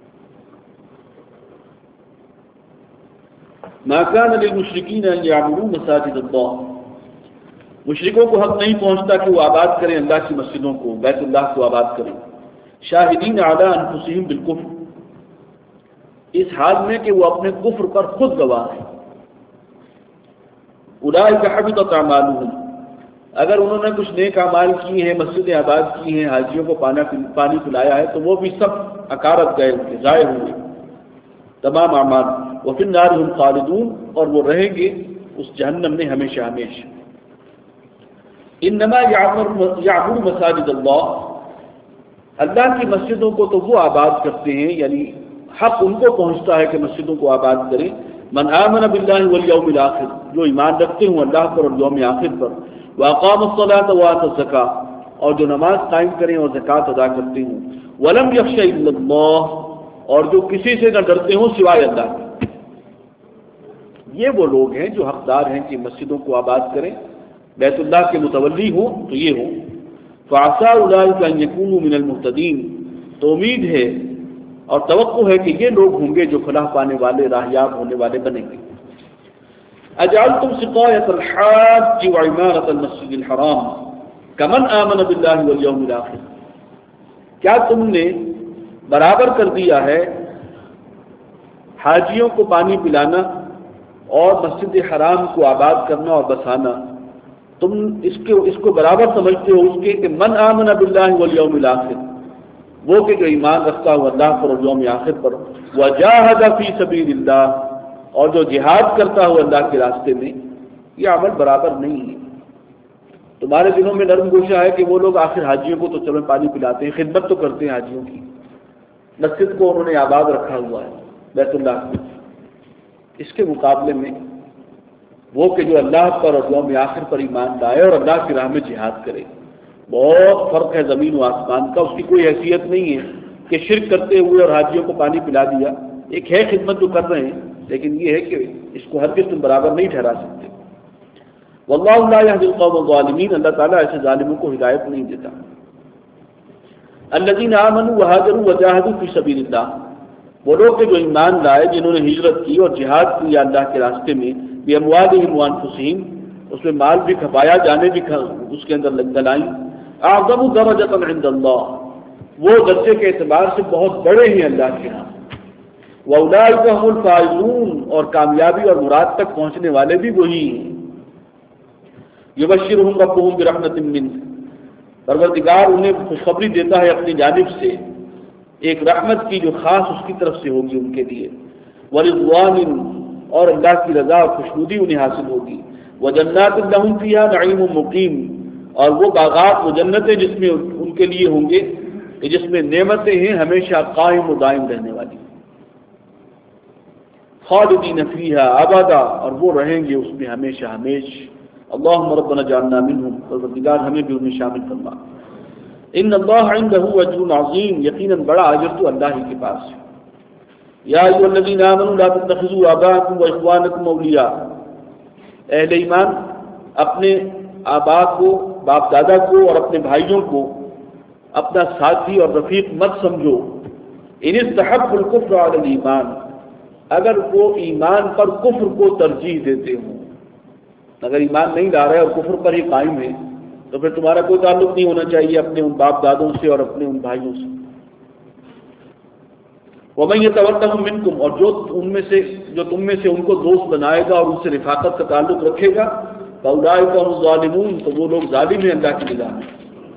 ما كان للمشرکین ان یعمروا مساجد اللہ، مشرکوں کو حق نہیں پہنچتا کہ وہ آباد کریں اللہ کی مسجدوں کو، بیت اللہ کو آباد کریں، شاہدین علی انفسہم بالکفر، اس حال میں کہ وہ اپنے کفر پر خود گواہ ہیں۔ اولئک حبطت اعمالہم، اگر انہوں نے کچھ نیک اعمال کیے ہیں، مسجدیں آباد کی ہیں، حاجیوں کو پانی پلایا ہے، تو وہ بھی سب اکارت گئے، ان کے ضائع ہوئے تمام اعمال۔ وفی النار هم خالدون، اور وہ رہیں گے اس جہنم میں ہمیشہ ہمیشہ۔ انما یعمر مساجد اللہ، اللہ کی مسجدوں کو تو وہ آباد کرتے ہیں، یعنی حق ان کو پہنچتا ہے کہ مسجدوں کو آباد کریں، من آمن باللہ والیوم الآخر، جو ایمان رکھتے ہوں اللہ پر اور یوم آخر پر، واقام الصلاۃ وآت الزکاۃ، اور جو نماز قائم کریں اور زکوٰۃ ادا کرتے ہوں، ولم یخش الا اللہ، اور جو کسی سے نہ ڈرتے ہوں سوائے اللہ کے۔ یہ وہ لوگ ہیں جو حقدار ہیں کہ مسجدوں کو آباد کریں، بیت اللہ کے متولی ہوں تو یہ ہوں۔ فعسى اولئک ان یکونوا من المہتدین، تو امید ہے اور توقع ہے کہ یہ لوگ ہوں گے جو فلاح پانے والے، راہیاب ہونے والے بنیں گے۔ اجعلتم سقایۃ الحاج وعمارۃ المسجد الحرام کمن آمن باللہ والیوم الآخر، کیا تم نے برابر کر دیا ہے حاجیوں کو پانی پلانا اور مسجد حرام کو آباد کرنا اور بسانا، تم اس کو برابر سمجھتے ہو اس کے کہ من آمن باللہ والیوم الآخر، وہ کہ جو ایمان رکھتا ہو اللہ پر اور یوم آخر پر، وجاہد فی سبیل اللہ، اور جو جہاد کرتا ہو اللہ کے راستے میں، یہ عمل برابر نہیں ہے۔ تمہارے دلوں میں نرم گوشہ ہے کہ وہ لوگ آخر حاجیوں کو تو چلو پانی پلاتے ہیں، خدمت تو کرتے ہیں حاجیوں کی، مسجد کو انہوں نے آباد رکھا ہوا ہے بیت اللہ کو۔ اس کے مقابلے میں وہ کہ جو اللہ پر اور یوم آخر پر ایمان لائے اور اللہ کی راہ میں جہاد کرے، بہت فرق ہے زمین و آسمان کا۔ اس کی کوئی حیثیت نہیں ہے کہ شرک کرتے ہوئے اور حاجیوں کو پانی پلا دیا، ایک ہے خدمت جو کر رہے ہیں، لیکن یہ ہے کہ اس کو ہرگز تم برابر نہیں ٹھہرا سکتے۔ واللہ لا یہدی القوم الظالمین، اللہ تعالیٰ ایسے ظالموں کو ہدایت نہیں دیتا۔ الذین آمنوا وہاجروا وجاہدوا فی سبیل اللہ، وہ لوگ کہ جو ایمان لائے، جنہوں نے ہجرت کی اور جہاد کیا اللہ کے راستے میں، باموالہم وانفسہم، اس میں مال بھی کھپایا، جانیں بھی اس کے اندر گلائیں، اعظم درجۃ عند اللہ، وہ درجے کے اعتبار سے بہت بڑے ہیں اللہ کے ہاں، واولئک هم الفائزون، اور کامیابی اور مراد تک پہنچنے والے بھی وہی ہیں۔ یبشرہم ربہم برحمۃ منہ، پروردگار انہیں خوشخبری دیتا ہے اپنی جانب سے ایک رحمت کی جو خاص اس کی طرف سے ہوگی ان کے لیے، ورضوان، اور اللہ کی رضا اور خوشنودی انہیں حاصل ہوگی، وجنات لہم فیہا نعیم مقیم، اور وہ باغات و جنتیں جس میں ان کے لیے ہوں گے کہ جس میں نعمتیں ہیں ہمیشہ قائم و دائم رہنے والی، خالدین فیہا ابدا، اور وہ رہیں گے اس میں ہمیشہ ہمیشہ۔ اللہم ربنا اجعلنا منہم، پروردگار ہمیں بھی ان میں شامل فرما۔ ان اللہ عندہ اجر عظیم، یقیناً بڑا اجر تو اللہ ہی کے پاس ہے۔ یا ایھا الذین آمنوا لا تتخذوا آباءکم واخوانکم اولیاء، اہل ایمان اپنے آبا کو، باپ دادا کو اور اپنے بھائیوں کو اپنا ساتھی اور رفیق مت سمجھو، ان استحبوا الکفر علی الایمان، اگر وہ ایمان پر کفر کو ترجیح دیتے ہوں، اگر ایمان نہیں لا رہے اور کفر پر ہی قائم ہے تو پھر تمہارا کوئی تعلق نہیں ہونا چاہیے اپنے ان باپ دادوں سے اور اپنے ان بھائیوں سے۔ وَمَن يَتَوَلَّهُم مِّنكُمْ، اور جو تم میں سے ان کو دوست بنائے گا اور ان سے رفاقت کا تعلق رکھے گا، فَأُولَٰئِكَ هُمُ الظَّالِمُونَ، تو وہ لوگ ظالم ہیں اللہ کی نگاہ میں۔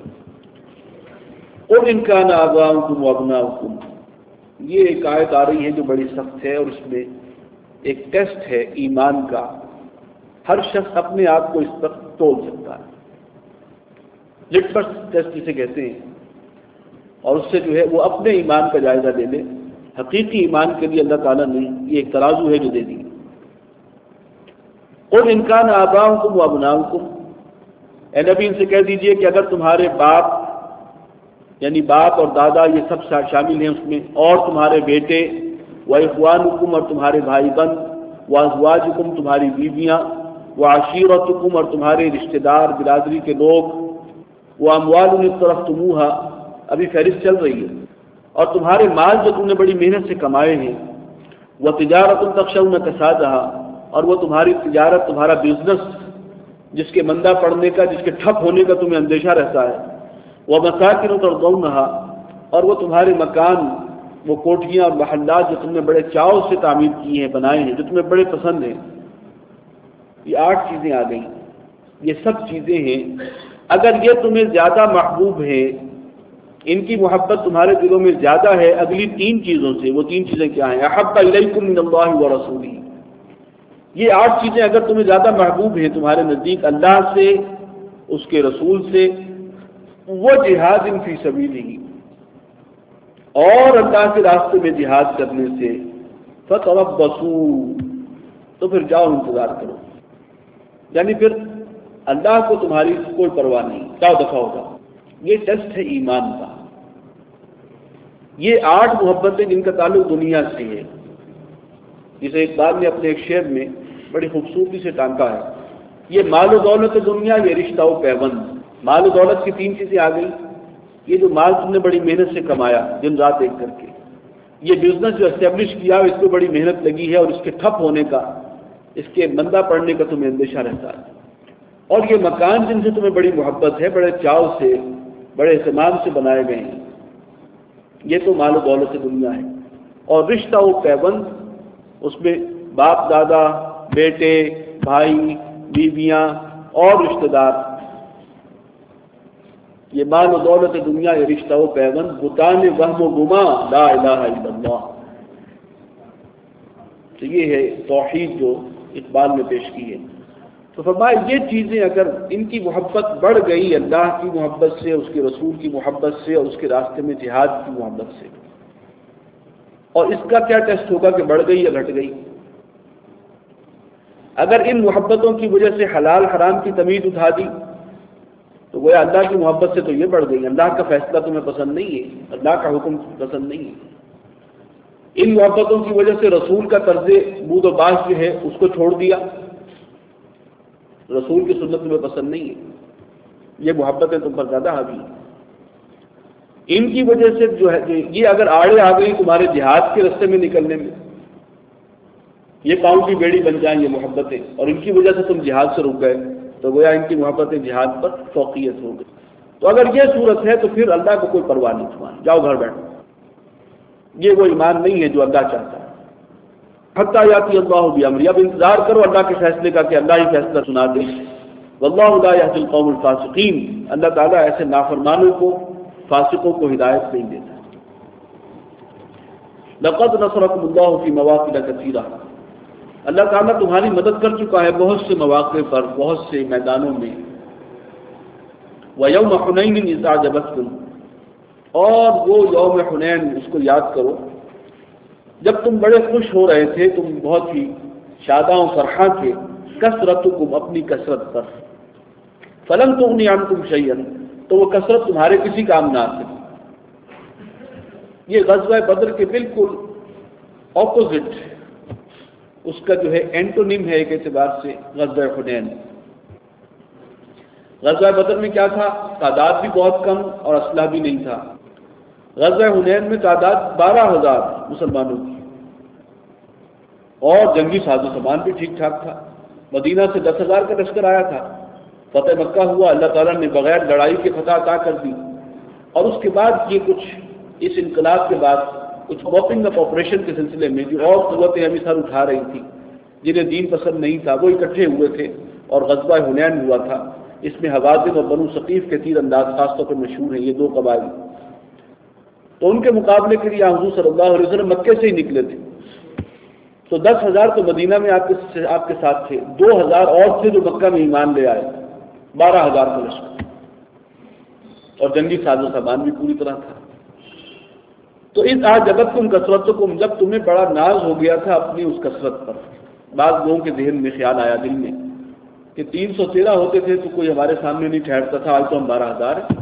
قُلْ إِن كَانَ آبَاؤُكُمْ وَأَبْنَاؤُكُمْ، یہ ایک آیت آ رہی ہے جو بڑی سخت ہے اور اس میں ایک ٹیسٹ ہے ایمان کا، ہر شخص اپنے آپ کو اس پر تول سکتا ہے، لٹمس ٹیسٹ جسے کہتے ہیں، اور اس سے جو ہے وہ اپنے ایمان کا جائزہ لے لے۔ حقیقی ایمان کے لیے اللہ تعالیٰ نے یہ ایک ترازو ہے جو دے دی۔ قل ان کان آباؤکم وابناؤکم، اے نبی ان سے کہہ دیجئے کہ اگر تمہارے باپ یعنی باپ اور دادا یہ سب شامل ہیں اس میں، اور تمہارے بیٹے، واخوانکم اور تمہارے بھائی بند، وازواجکم تمہاری بیویاں، وعشیرتکم اور تمہارے رشتہ دار برادری کے لوگ، وہ اموال اقترفتموها، ابھی فہرست چل رہی ہے، اور تمہارے مال جو تم نے بڑی محنت سے کمائے ہیں، وتجارۃ تخشون کسادها، اور وہ تمہاری تجارت، تمہارا بزنس جس کے مندہ پڑنے کا، جس کے ٹھپ ہونے کا تمہیں اندیشہ رہتا ہے، ومساکن ترضونها، اور وہ تمہارے مکان، وہ کوٹھیاں اور محلات جو تم نے بڑے چاؤ سے تعمیر کیے ہیں، بنائے ہیں، جو تمہیں بڑے پسند ہیں، یہ 8 چیزیں آ گئیں، یہ سب چیزیں ہیں۔ اگر یہ تمہیں زیادہ محبوب ہے، ان کی محبت تمہارے دلوں میں زیادہ ہے اگلی 3 چیزوں سے، وہ 3 چیزیں کیا ہیں؟ احب الیکم من اللہ ورسولہ، یہ 8 چیزیں اگر تمہیں زیادہ محبوب ہیں تمہارے نزدیک اللہ سے، اس کے رسول سے، وہ جہاد فی سبیلہ، اور اللہ کے راستے میں جہاد کرنے سے، فتربصوا، تو پھر جاؤ انتظار کرو، یعنی پھر اللہ کو تمہاری کوئی پرواہ نہیں، جاؤ دفع ہو جاؤ۔ یہ ٹیسٹ ہے ایمان کا۔ یہ 8 محبتیں جن کا تعلق دنیا سے ہے، جسے اقبال نے اپنے ایک شعر میں بڑی خوبصورتی سے ٹانکا ہے، یہ مال و دولت دنیا، یہ رشتہ و پیوند۔ مال و دولت کی 3 چیزیں آ گئی، یہ جو مال تم نے بڑی محنت سے کمایا دن رات ایک کر کے، یہ بزنس جو اسٹیبلش کیا اس کو بڑی محنت لگی ہے، اور اس کے ٹھپ ہونے کا، اس کے مندہ پڑنے کا تمہیں اندیشہ رہتا ہے، اور یہ مکان جن سے تمہیں بڑی محبت ہے، بڑے چاؤ سے، بڑے اہتمام سے بنائے گئے ہیں، یہ تو مال و دولت دنیا ہے۔ اور رشتہ و پیوند، اس میں باپ دادا، بیٹے، بھائی، بیویاں اور رشتہ دار، یہ مال و دولت دنیا، یہ رشتہ و پیوند، بتان وہم و گما لا الہ الا اللہ۔ تو یہ ہے توحید جو اقبال نے پیش کی ہے۔ تو فرمایا یہ چیزیں اگر ان کی محبت بڑھ گئی اللہ کی محبت سے، اس کے رسول کی محبت سے، اور اس کے راستے میں جہاد کی محبت سے، اور اس کا کیا ٹیسٹ ہوگا کہ بڑھ گئی یا گھٹ گئی؟ اگر ان محبتوں کی وجہ سے حلال حرام کی تمیز اٹھا دی تو گویا اللہ کی محبت سے تو یہ بڑھ گئی، اللہ کا فیصلہ تمہیں پسند نہیں ہے، اللہ کا حکم پسند نہیں ہے۔ ان محبتوں کی وجہ سے رسول کا طرز بود و باش جو ہے اس کو چھوڑ دیا، رسول کی سنت تمہیں پسند نہیں ہے، یہ محبتیں تم پر زیادہ حاوی ہیں۔ ان کی وجہ سے جو ہے یہ اگر آڑے آ گئی تمہارے جہاد کے راستے میں نکلنے میں، یہ پاؤں کی بیڑی بن جائیں یہ محبتیں، اور ان کی وجہ سے تم جہاد سے رک گئے، تو گویا ان کی محبتیں جہاد پر فوقیت ہو گئی۔ تو اگر یہ صورت ہے تو پھر اللہ کو کوئی پرواہ نہیں تمہاری، جاؤ گھر بیٹھو، یہ وہ ایمان نہیں ہے جو اللہ چاہتا ہے۔ حتیٰ یاتی اللہ بامرہ، اب انتظار کرو اللہ کے فیصلے کا کہ اللہ ہی فیصلہ سنا دے۔ واللہ لا یہدی القوم الفاسقین، اللہ تعالیٰ ایسے نافرمانوں کو، فاسقوں کو ہدایت نہیں دیتا۔ لقد نصرکم اللہ فی مواطن کثیرہ، اللہ تعالیٰ تمہاری مدد کر چکا ہے بہت سے مواقع پر، بہت سے میدانوں میں۔ وَيَوْمَ حُنَيْنٍ إِذْ أَعْجَبَتْكُمْ، اور وہ یوم حنین اس کو یاد کرو جب تم بڑے خوش ہو رہے تھے، تم بہت ہی شاداں و فرحاں تھے، کثرتکم، اپنی کثرت پر، فلم تغنی عنکم شیئا، تو وہ کثرت تمہارے کسی کام نہ آ سکی۔ یہ غزوہ بدر کے بالکل اپوزٹ، اس کا جو ہے اینٹونیم ہے ایک اعتبار سے غزوہ حنین۔ غزوہ بدر میں کیا تھا؟ تعداد بھی بہت کم اور اسلحہ بھی نہیں تھا۔ غزوہ حنین میں تعداد 12,000 مسلمانوں کی، اور جنگی ساز و سامان بھی ٹھیک ٹھاک تھا۔ مدینہ سے 10,000 کا لشکر آیا تھا، فتح مکہ ہوا، اللہ تعالیٰ نے بغیر لڑائی کے فتح عطا کر دی، اور اس کے بعد یہ کچھ، اس انقلاب کے بعد کچھ موپنگ اپ آپریشن کے سلسلے میں جو اور قوتیں ابھی سر اٹھا رہی تھی، جنہیں دین پسند نہیں تھا، وہ اکٹھے ہوئے تھے، اور غزوہ حنین ہوا تھا۔ اس میں حوازن اور بنو ثقیف کے تیر انداز خاص طور پر مشہور ہیں، یہ 2 قبائل۔ تو ان کے مقابلے کے لیے حضور صلی اللہ علیہ وسلم مکے سے ہی نکلے تھے، تو 10,000 تو مدینہ میں آپ کے ساتھ تھے، 2,000 اور تھے جو مکہ میں ایمان لے آئے، 12,000 کا لشکر، اور جنگی ساز و سامان بھی پوری طرح تھا۔ تو اس اعجبتکم کثرتکم، جب تمہیں بڑا ناز ہو گیا تھا اپنی اس کثرت پر، بعض لوگوں کے ذہن میں خیال آیا دل میں کہ 313 ہوتے تھے تو کوئی ہمارے سامنے نہیں ٹھہرتا تھا، آج تو ہم 12,000 ہیں۔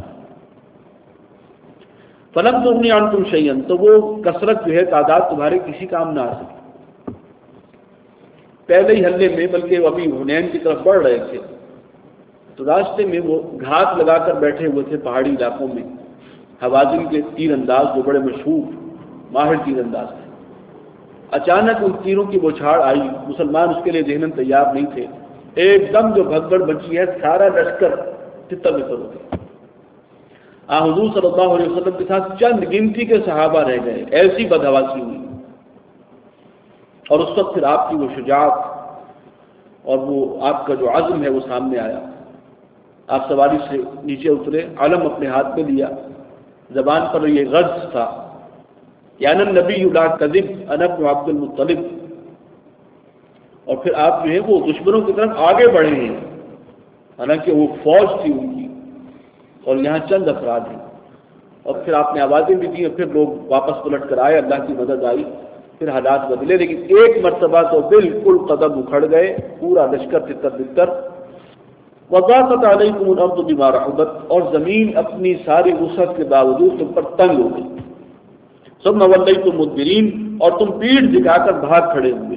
فلم تغنی عنکم شیئا، تو وہ کثرت جو ہے تعداد تمہارے کسی کام نہ آ سکی۔ پہلے ہی حلے میں، بلکہ ابھی حنین کی طرف بڑھ رہے تھے، تو تو راستے میں وہ گھات لگا کر بیٹھے ہوئے تھے پہاڑی علاقوں میں، حوازن کے تیر انداز جو بڑے مشہور ماہر تیر انداز تھے۔ اچانک ان تیروں کی بوچھاڑ آئی، مسلمان اس کے لیے ذہناً تیار نہیں تھے، ایک دم جو بھگدڑ مچی ہے، سارا لشکر تتر بتر ہو گیا۔ حضور صلی اللہ علیہ وسلم کے ساتھ چند گنتی کے صحابہ رہ گئے، ایسی بدحواسی ہوئی۔ اور اس وقت پھر آپ کی وہ شجاعت اور وہ آپ کا جو عزم ہے وہ سامنے آیا۔ آپ سواری سے نیچے اترے، علم اپنے ہاتھ میں لیا، زبان پر یہ غرض تھا کہ انا النبی لا کذب انا ابن عبد المطلب، اور پھر آپ جو ہے وہ دشمنوں کی طرف آگے بڑھے ہیں، حالانکہ وہ فوج تھی ان کی اور یہاں چند افراد ہیں۔ اور پھر آپ نے آوازیں بھی دی اور پھر لوگ واپس پلٹ کر آئے، اللہ کی مدد آئی، پھر حالات بدلے، لیکن ایک مرتبہ تو بالکل قدم اکھڑ گئے، پورا لشکر تتر بتر۔ وضاقت علیکم الارض بما رحبت، اور زمین اپنی ساری وسعت کے باوجود تم پر تنگ ہو گئی۔ ثم ولیتم مدبرین، اور تم پیٹھ دکھا کر بھاگ کھڑے ہوئے۔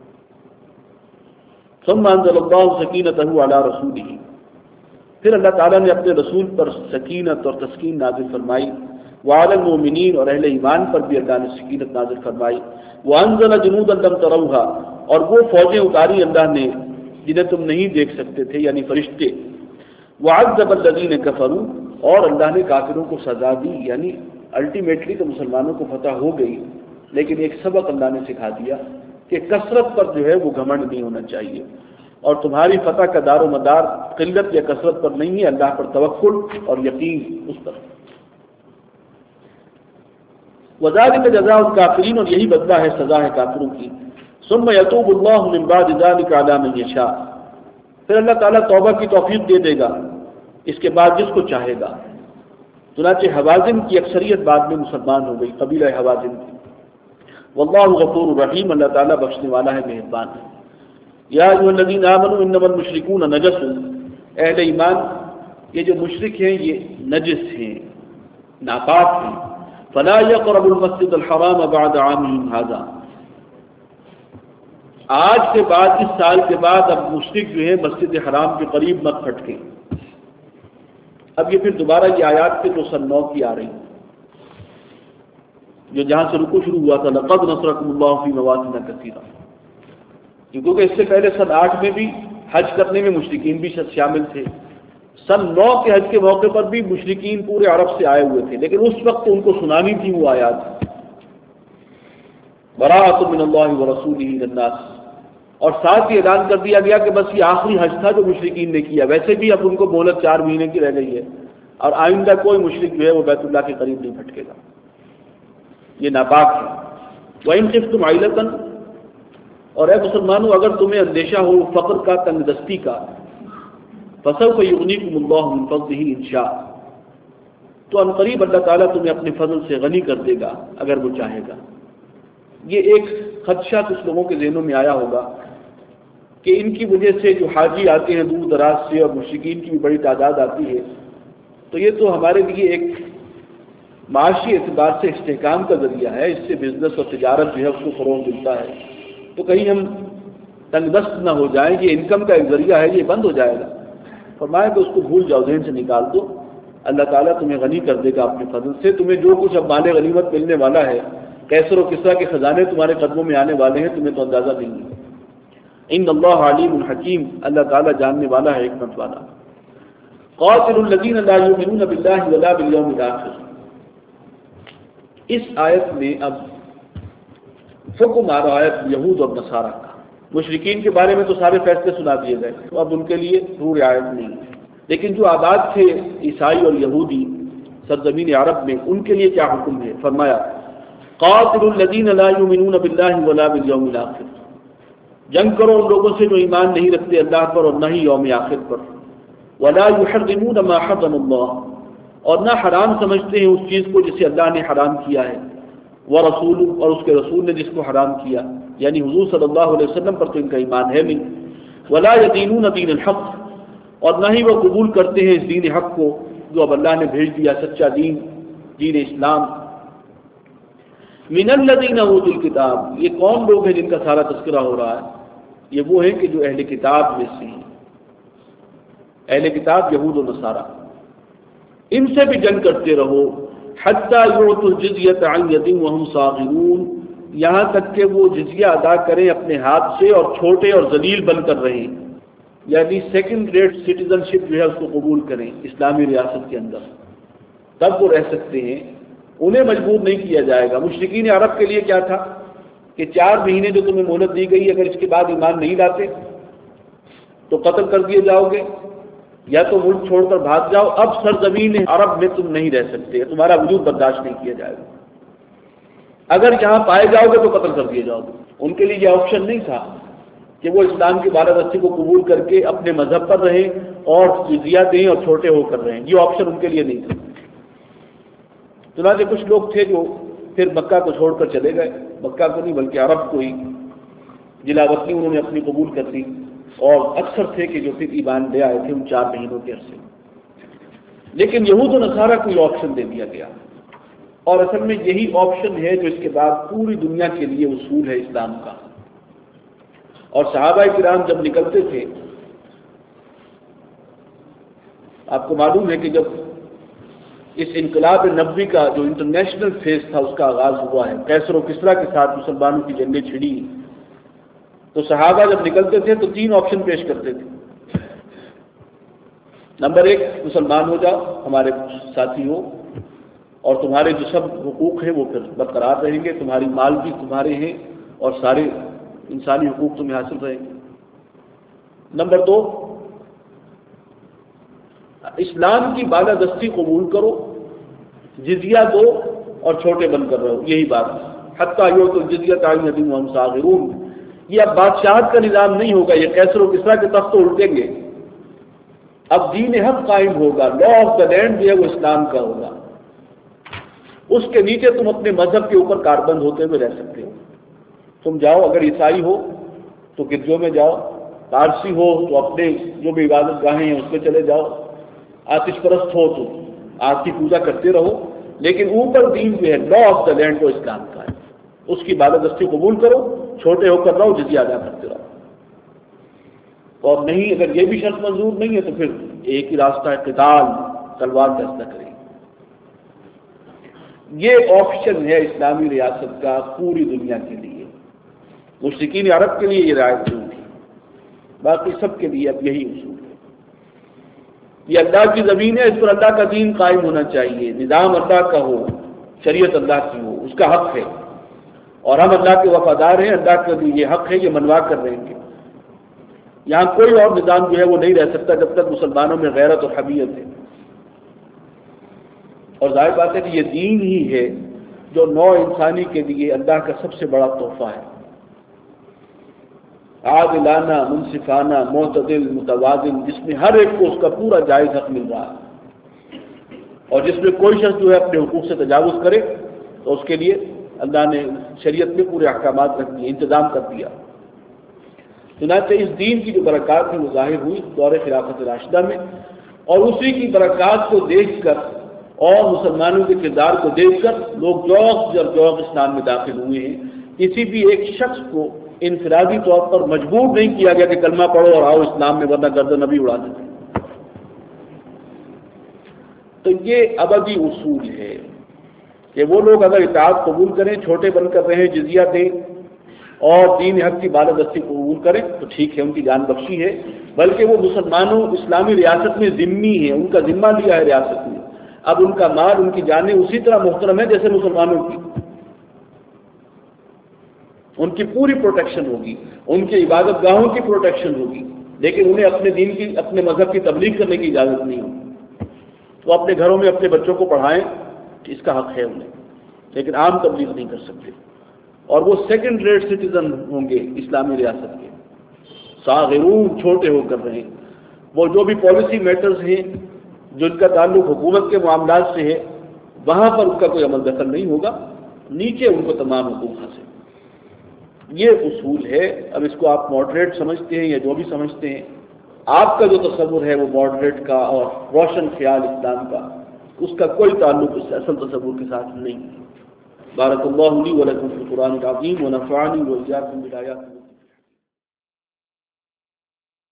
ثم انزل اللہ سکینتہ علی رسولہ، پھر اللہ تعالیٰ نے اپنے رسول پر سکینت اور تسکین نازل فرمائی، وعلی المؤمنین، اور اہل ایمان پر بھی اللہ نے سکینت نازل فرمائی، وانزل جنودا لم تروها، اور وہ فوجیں اتاری اللہ نے جنہیں تم نہیں دیکھ سکتے تھے، یعنی فرشتے، وعذب الذین کفروا، اور اللہ نے کافروں کو سزا دی، یعنی الٹیمیٹلی تو مسلمانوں کو فتح ہو گئی، لیکن ایک سبق اللہ نے سکھا دیا کہ کثرت پر جو ہے وہ گھمنڈ نہیں ہونا چاہیے، اور تمہاری فتح کا دار و مدار قلت یا کثرت پر نہیں ہے، اللہ پر توکل اور یقین اس پر۔ وذالک جزاء الکافرین، اور یہی بدلہ ہے، سزا ہے کافروں کی۔ ثم یتوب اللہ من بعد ذلک علی من یشاء، پھر اللہ تعالیٰ توبہ کی توفیق دے دے گا اس کے بعد جس کو چاہے گا۔ چنانچہ حوازن کی اکثریت بعد میں مسلمان ہو گئی، قبیلہ حوازن کی۔ واللہ غفور الرحیم، اللہ تعالیٰ بخشنے والا ہے، مہربان ہے۔ یا ایھا الذین آمنوا انما المشرکون نجس، اہل ایمان، یہ جو مشرک ہیں یہ نجس ہیں، ناپاک ہیں۔ فلا یقربوا المسجد الحرام بعد عامهم هذا، آج کے بعد، اس سال کے بعد اب مشرک جو ہے مسجد حرام کے قریب مت پھٹکے۔ اب یہ پھر دوبارہ یہ آیات کے جو سن 9 کی آ رہی جو جہاں سے رکوع شروع ہوا تھا، لقد نصرکم اللہ فی مواطن کثیرہ، کیونکہ اس سے پہلے سن 8 میں بھی حج کرنے میں مشرکین بھی شامل تھے، سن 9 کے حج کے موقع پر بھی مشرکین پورے عرب سے آئے ہوئے تھے، لیکن اس وقت ان کو سنانی تھی وہ آیات، براءۃ من اللہ ورسولہ للناس، اور ساتھ ہی اعلان کر دیا گیا کہ بس یہ آخری حج تھا جو مشرکین نے کیا، ویسے بھی اب ان کو مہلت 4 مہینے کی رہ گئی ہے، اور آئندہ کوئی مشرک جو ہے وہ بیت اللہ کے قریب نہیں پھٹکے گا، یہ ناپاک ہے۔ وَإِنْ خِفْتُمْ عَيْلَةً، اور اے مسلمانوں اگر تمہیں اندیشہ ہو فقر کا، تنگ دستی کا، فَسَوْفَ يُغْنِيكُمُ اللَّهُ مِنْ فَضْلِهِ إِنْ شَاءَ، تو ان قریب اللہ تعالیٰ تمہیں اپنے فضل سے غنی کر دے گا اگر وہ چاہے گا۔ یہ ایک خدشہ کچھ لوگوں کے ذہنوں میں آیا ہوگا کہ ان کی وجہ سے جو حاجی آتے ہیں دور دراز سے اور مشرکین کی بھی بڑی تعداد آتی ہے، تو یہ تو ہمارے لیے ایک معاشی اعتبار سے استحکام کا ذریعہ ہے، اس سے بزنس اور تجارت جو ہے اس کو فروغ ملتا ہے، تو کہیں ہم تنگ دست نہ ہو جائیں، یہ انکم کا ایک ذریعہ ہے، یہ بند ہو جائے گا۔ فرمایا کہ اس کو بھول جاؤ، ذہن سے نکال دو، اللہ تعالیٰ تمہیں غنی کر دے گا اپنے فضل سے، تمہیں جو کچھ اب مال غنیمت ملنے والا ہے، کیسر و کسرا کے خزانے تمہارے قدموں میں آنے والے ہیں، تمہیں تو اندازہ نہیں ہے۔ ان اللہ علیم الحکیم، اللہ تعالیٰ جاننے والا ہے، حکمت والا۔ قاتل الذین لا یؤمنون باللہ ولا بالیوم الآخر، اس آیت میں اب حکم آ رہا ہے یہود اور نصارہ کا۔ مشرکین کے بارے میں تو سارے فیصلے سنا دیے گئے، تو اب ان کے لیے ضرور رعایت نہیں ہے، لیکن جو آباد تھے عیسائی اور یہودی سرزمین عرب میں، ان کے لیے کیا حکم ہے؟ فرمایا قاتل الذین لا یؤمنون باللہ ولا بالیوم الآخر، جنگ کرو ان لوگوں سے جو ایمان نہیں رکھتے اللہ پر اور نہ ہی یوم آخر پر، ولا یحرمون ما حرم اللہ، اور نہ حرام سمجھتے ہیں اس چیز کو جسے اللہ نے حرام کیا ہے، ورسول، اور اس کے رسول نے جس کو حرام کیا، یعنی حضور صلی اللہ علیہ وسلم پر تو ان کا ایمان ہے نہیں، ولا یدینون دین الحق، اور نہ ہی وہ قبول کرتے ہیں اس دین حق کو جو اب اللہ نے بھیج دیا، سچا دین، دین اسلام۔ من الذین اوتوا الکتاب، یہ کون لوگ ہیں جن کا سارا تذکرہ ہو رہا ہے؟ یہ وہ ہیں کہ جو اہل کتاب میں سے ہیں، اہل کتاب یہود و نصارہ، ان سے بھی جنگ کرتے رہو، حتی یعطوا الجزیۃ عن ید وہم صاغرون، یہاں تک کہ وہ جزیہ ادا کریں اپنے ہاتھ سے اور چھوٹے اور ذلیل بن کر رہیں، یعنی سیکنڈ ریٹ سٹیزن شپ جو ہے اس کو قبول کریں اسلامی ریاست کے اندر، تب وہ رہ سکتے ہیں، انہیں مجبور نہیں کیا جائے گا۔ مشرکین عرب کے لیے کیا تھا کہ 4 مہینے جو تمہیں مہلت دی گئی، اگر اس کے بعد ایمان نہیں لاتے تو قتل کر دیے جاؤ گے، یا تو ملک چھوڑ کر بھاگ جاؤ، اب سرزمین عرب میں تم نہیں رہ سکتے، تمہارا وجود برداشت نہیں کیا جائے گا، اگر یہاں پائے جاؤ گے تو قتل کر دیے جاؤ گے۔ ان کے لیے یہ آپشن نہیں تھا کہ وہ اسلام کی بالادستی کو قبول کر کے اپنے مذہب پر رہیں اور جزیہ دیں اور چھوٹے ہو کر رہیں، یہ آپشن ان کے لیے نہیں تھا۔ چنانچہ کچھ لوگ تھے جو پھر مکہ کو چھوڑ کر چلے گئے، مکہ کو نہیں بلکہ عرب کو ہی جلا وطنی انہوں نے اپنی قبول کر لی، اور اکثر تھے کہ جو پھر ایمان لے آئے تھے ان 4 مہینوں کے عرصے۔ لیکن یہود و نصارہ کو یہ آپشن دے دیا گیا، اور اصل میں یہی آپشن ہے جو اس کے بعد پوری دنیا کے لیے اصول ہے اسلام کا۔ اور صحابہ کرام جب نکلتے تھے، آپ کو معلوم ہے کہ جب اس انقلاب نبوی کا جو انٹرنیشنل فیز تھا اس کا آغاز ہوا ہے، قیصر و کسریٰ کے ساتھ مسلمانوں کی جنگیں چھڑی، تو صحابہ جب نکلتے تھے تو 3 آپشن پیش کرتے تھے۔ نمبر 1، مسلمان ہو جاؤ، ہمارے ساتھی ہو، اور تمہارے جو سب حقوق ہیں وہ پھر برقرار رہیں گے، تمہاری مال بھی تمہارے ہیں اور سارے انسانی حقوق تمہیں حاصل رہیں گے۔ نمبر 2، اسلام کی بالادستی قبول کرو، جزیہ دو اور چھوٹے بن کر رہو، یہی بات ہے۔ حتیٰ یعطوا الجزیۃ عن ید وہم صاغرون، یہ اب بادشاہت کا نظام نہیں ہوگا، یہ قیصر و کسریٰ کے تخت تو الٹیں گے، اب دین حق قائم ہوگا، لا آف دا لینڈ جو ہے وہ اسلام کا ہوگا، اس کے نیچے تم اپنے مذہب کے اوپر کاربند ہوتے ہوئے رہ سکتے ہو۔ تم جاؤ، اگر عیسائی ہو تو گرجوں میں جاؤ، پارسی ہو تو اپنے جو بھی عبادت گاہیں ہیں اس میں چلے جاؤ، آتش پرست ہو تو آگ کی پوجا کرتے رہو، لیکن اوپر دین جو ہے لا آف دا لینڈ وہ اسلام کا ہے، اس کی بالادستی قبول کرو، چھوٹے ہو کر رہو، جزیہ ادا کرتے رہو۔ اور نہیں، اگر یہ بھی شرط منظور نہیں ہے تو پھر ایک ہی راستہ ہے، قتال، تلوار فیصلہ کرے۔ یہ آپشن ہے اسلامی ریاست کا پوری دنیا کے لیے۔ مشرکین عرب کے لیے یہ رعایت نہیں تھی، باقی سب کے لیے اب یہی اصول ہے۔ یہ اللہ کی زمین ہے، اس پر اللہ کا دین قائم ہونا چاہیے، نظام اللہ کا ہو، شریعت اللہ کی ہو، اس کا حق ہے، اور ہم اللہ کے وفادار ہیں، اللہ کا بھی یہ حق ہے، یہ منوا کر رہیں گے۔ یہاں کوئی اور نظام جو ہے وہ نہیں رہ سکتا جب تک مسلمانوں میں غیرت اور حمیت ہے۔ اور ظاہر بات ہے کہ یہ دین ہی ہے جو نوع انسانی کے لیے اللہ کا سب سے بڑا تحفہ ہے، عادلانہ، منصفانہ، معتدل، متوازن، جس میں ہر ایک کو اس کا پورا جائز حق مل رہا ہے، اور جس میں کوئی شخص جو ہے اپنے حقوق سے تجاوز کرے تو اس کے لیے اللہ نے شریعت میں پورے احکامات رکھ دیے، انتظام کر دیا۔ چنانچہ اس دین کی جو برکات ہیں وہ ظاہر ہوئی دور خلافت راشدہ میں، اور اسی کی برکات کو دیکھ کر اور مسلمانوں کے کردار کو دیکھ کر لوگ جوق در جوق اسلام میں داخل ہوئے ہیں۔ کسی بھی ایک شخص کو انفرادی طور پر مجبور نہیں کیا گیا کہ کلمہ پڑھو اور آؤ اسلام میں، ورنہ گردن ابھی اڑا دیتے۔ تو یہ ابدی اصول ہے کہ وہ لوگ اگر اطاعت قبول کریں، چھوٹے بن کر رہیں، جزیہ دیں اور دین حق کی بالادستی قبول کریں تو ٹھیک ہے، ان کی جان بخشی ہے، بلکہ وہ مسلمانوں اسلامی ریاست میں ذمہ ہیں، ان کا ذمہ لیا ہے ریاست نے، اب ان کا مال، ان کی جانیں اسی طرح محترم ہے جیسے مسلمانوں کی، ان کی پوری پروٹیکشن ہوگی، ان کی عبادت گاہوں کی پروٹیکشن ہوگی، لیکن انہیں اپنے دین کی، اپنے مذہب کی تبلیغ کرنے کی اجازت نہیں ہوگی۔ وہ اپنے گھروں میں اپنے بچوں کو پڑھائیں، اس کا حق ہے انہیں، لیکن عام تبلیغ نہیں کر سکتے، اور وہ سیکنڈ ریٹ سٹیزن ہوں گے اسلامی ریاست کے، صاغرون، چھوٹے ہو کر رہیں۔ وہ جو بھی پالیسی میٹرز ہیں جن کا تعلق حکومت کے معاملات سے ہے، وہاں پر ان کا کوئی عمل دخل نہیں ہوگا، نیچے ان کو تمام حقوق حاصل۔ یہ اصول ہے۔ اب اس کو آپ ماڈریٹ سمجھتے ہیں یا جو بھی سمجھتے ہیں، آپ کا جو تصور ہے وہ ماڈریٹ کا اور روشن خیال اسلام کا، اس کا کوئی تعلق اس اصل تصور کے ساتھ نہیں۔ بارک اللہ لی و لکم فی القرآن العظیم ونفعنی وإیاکم بالآیات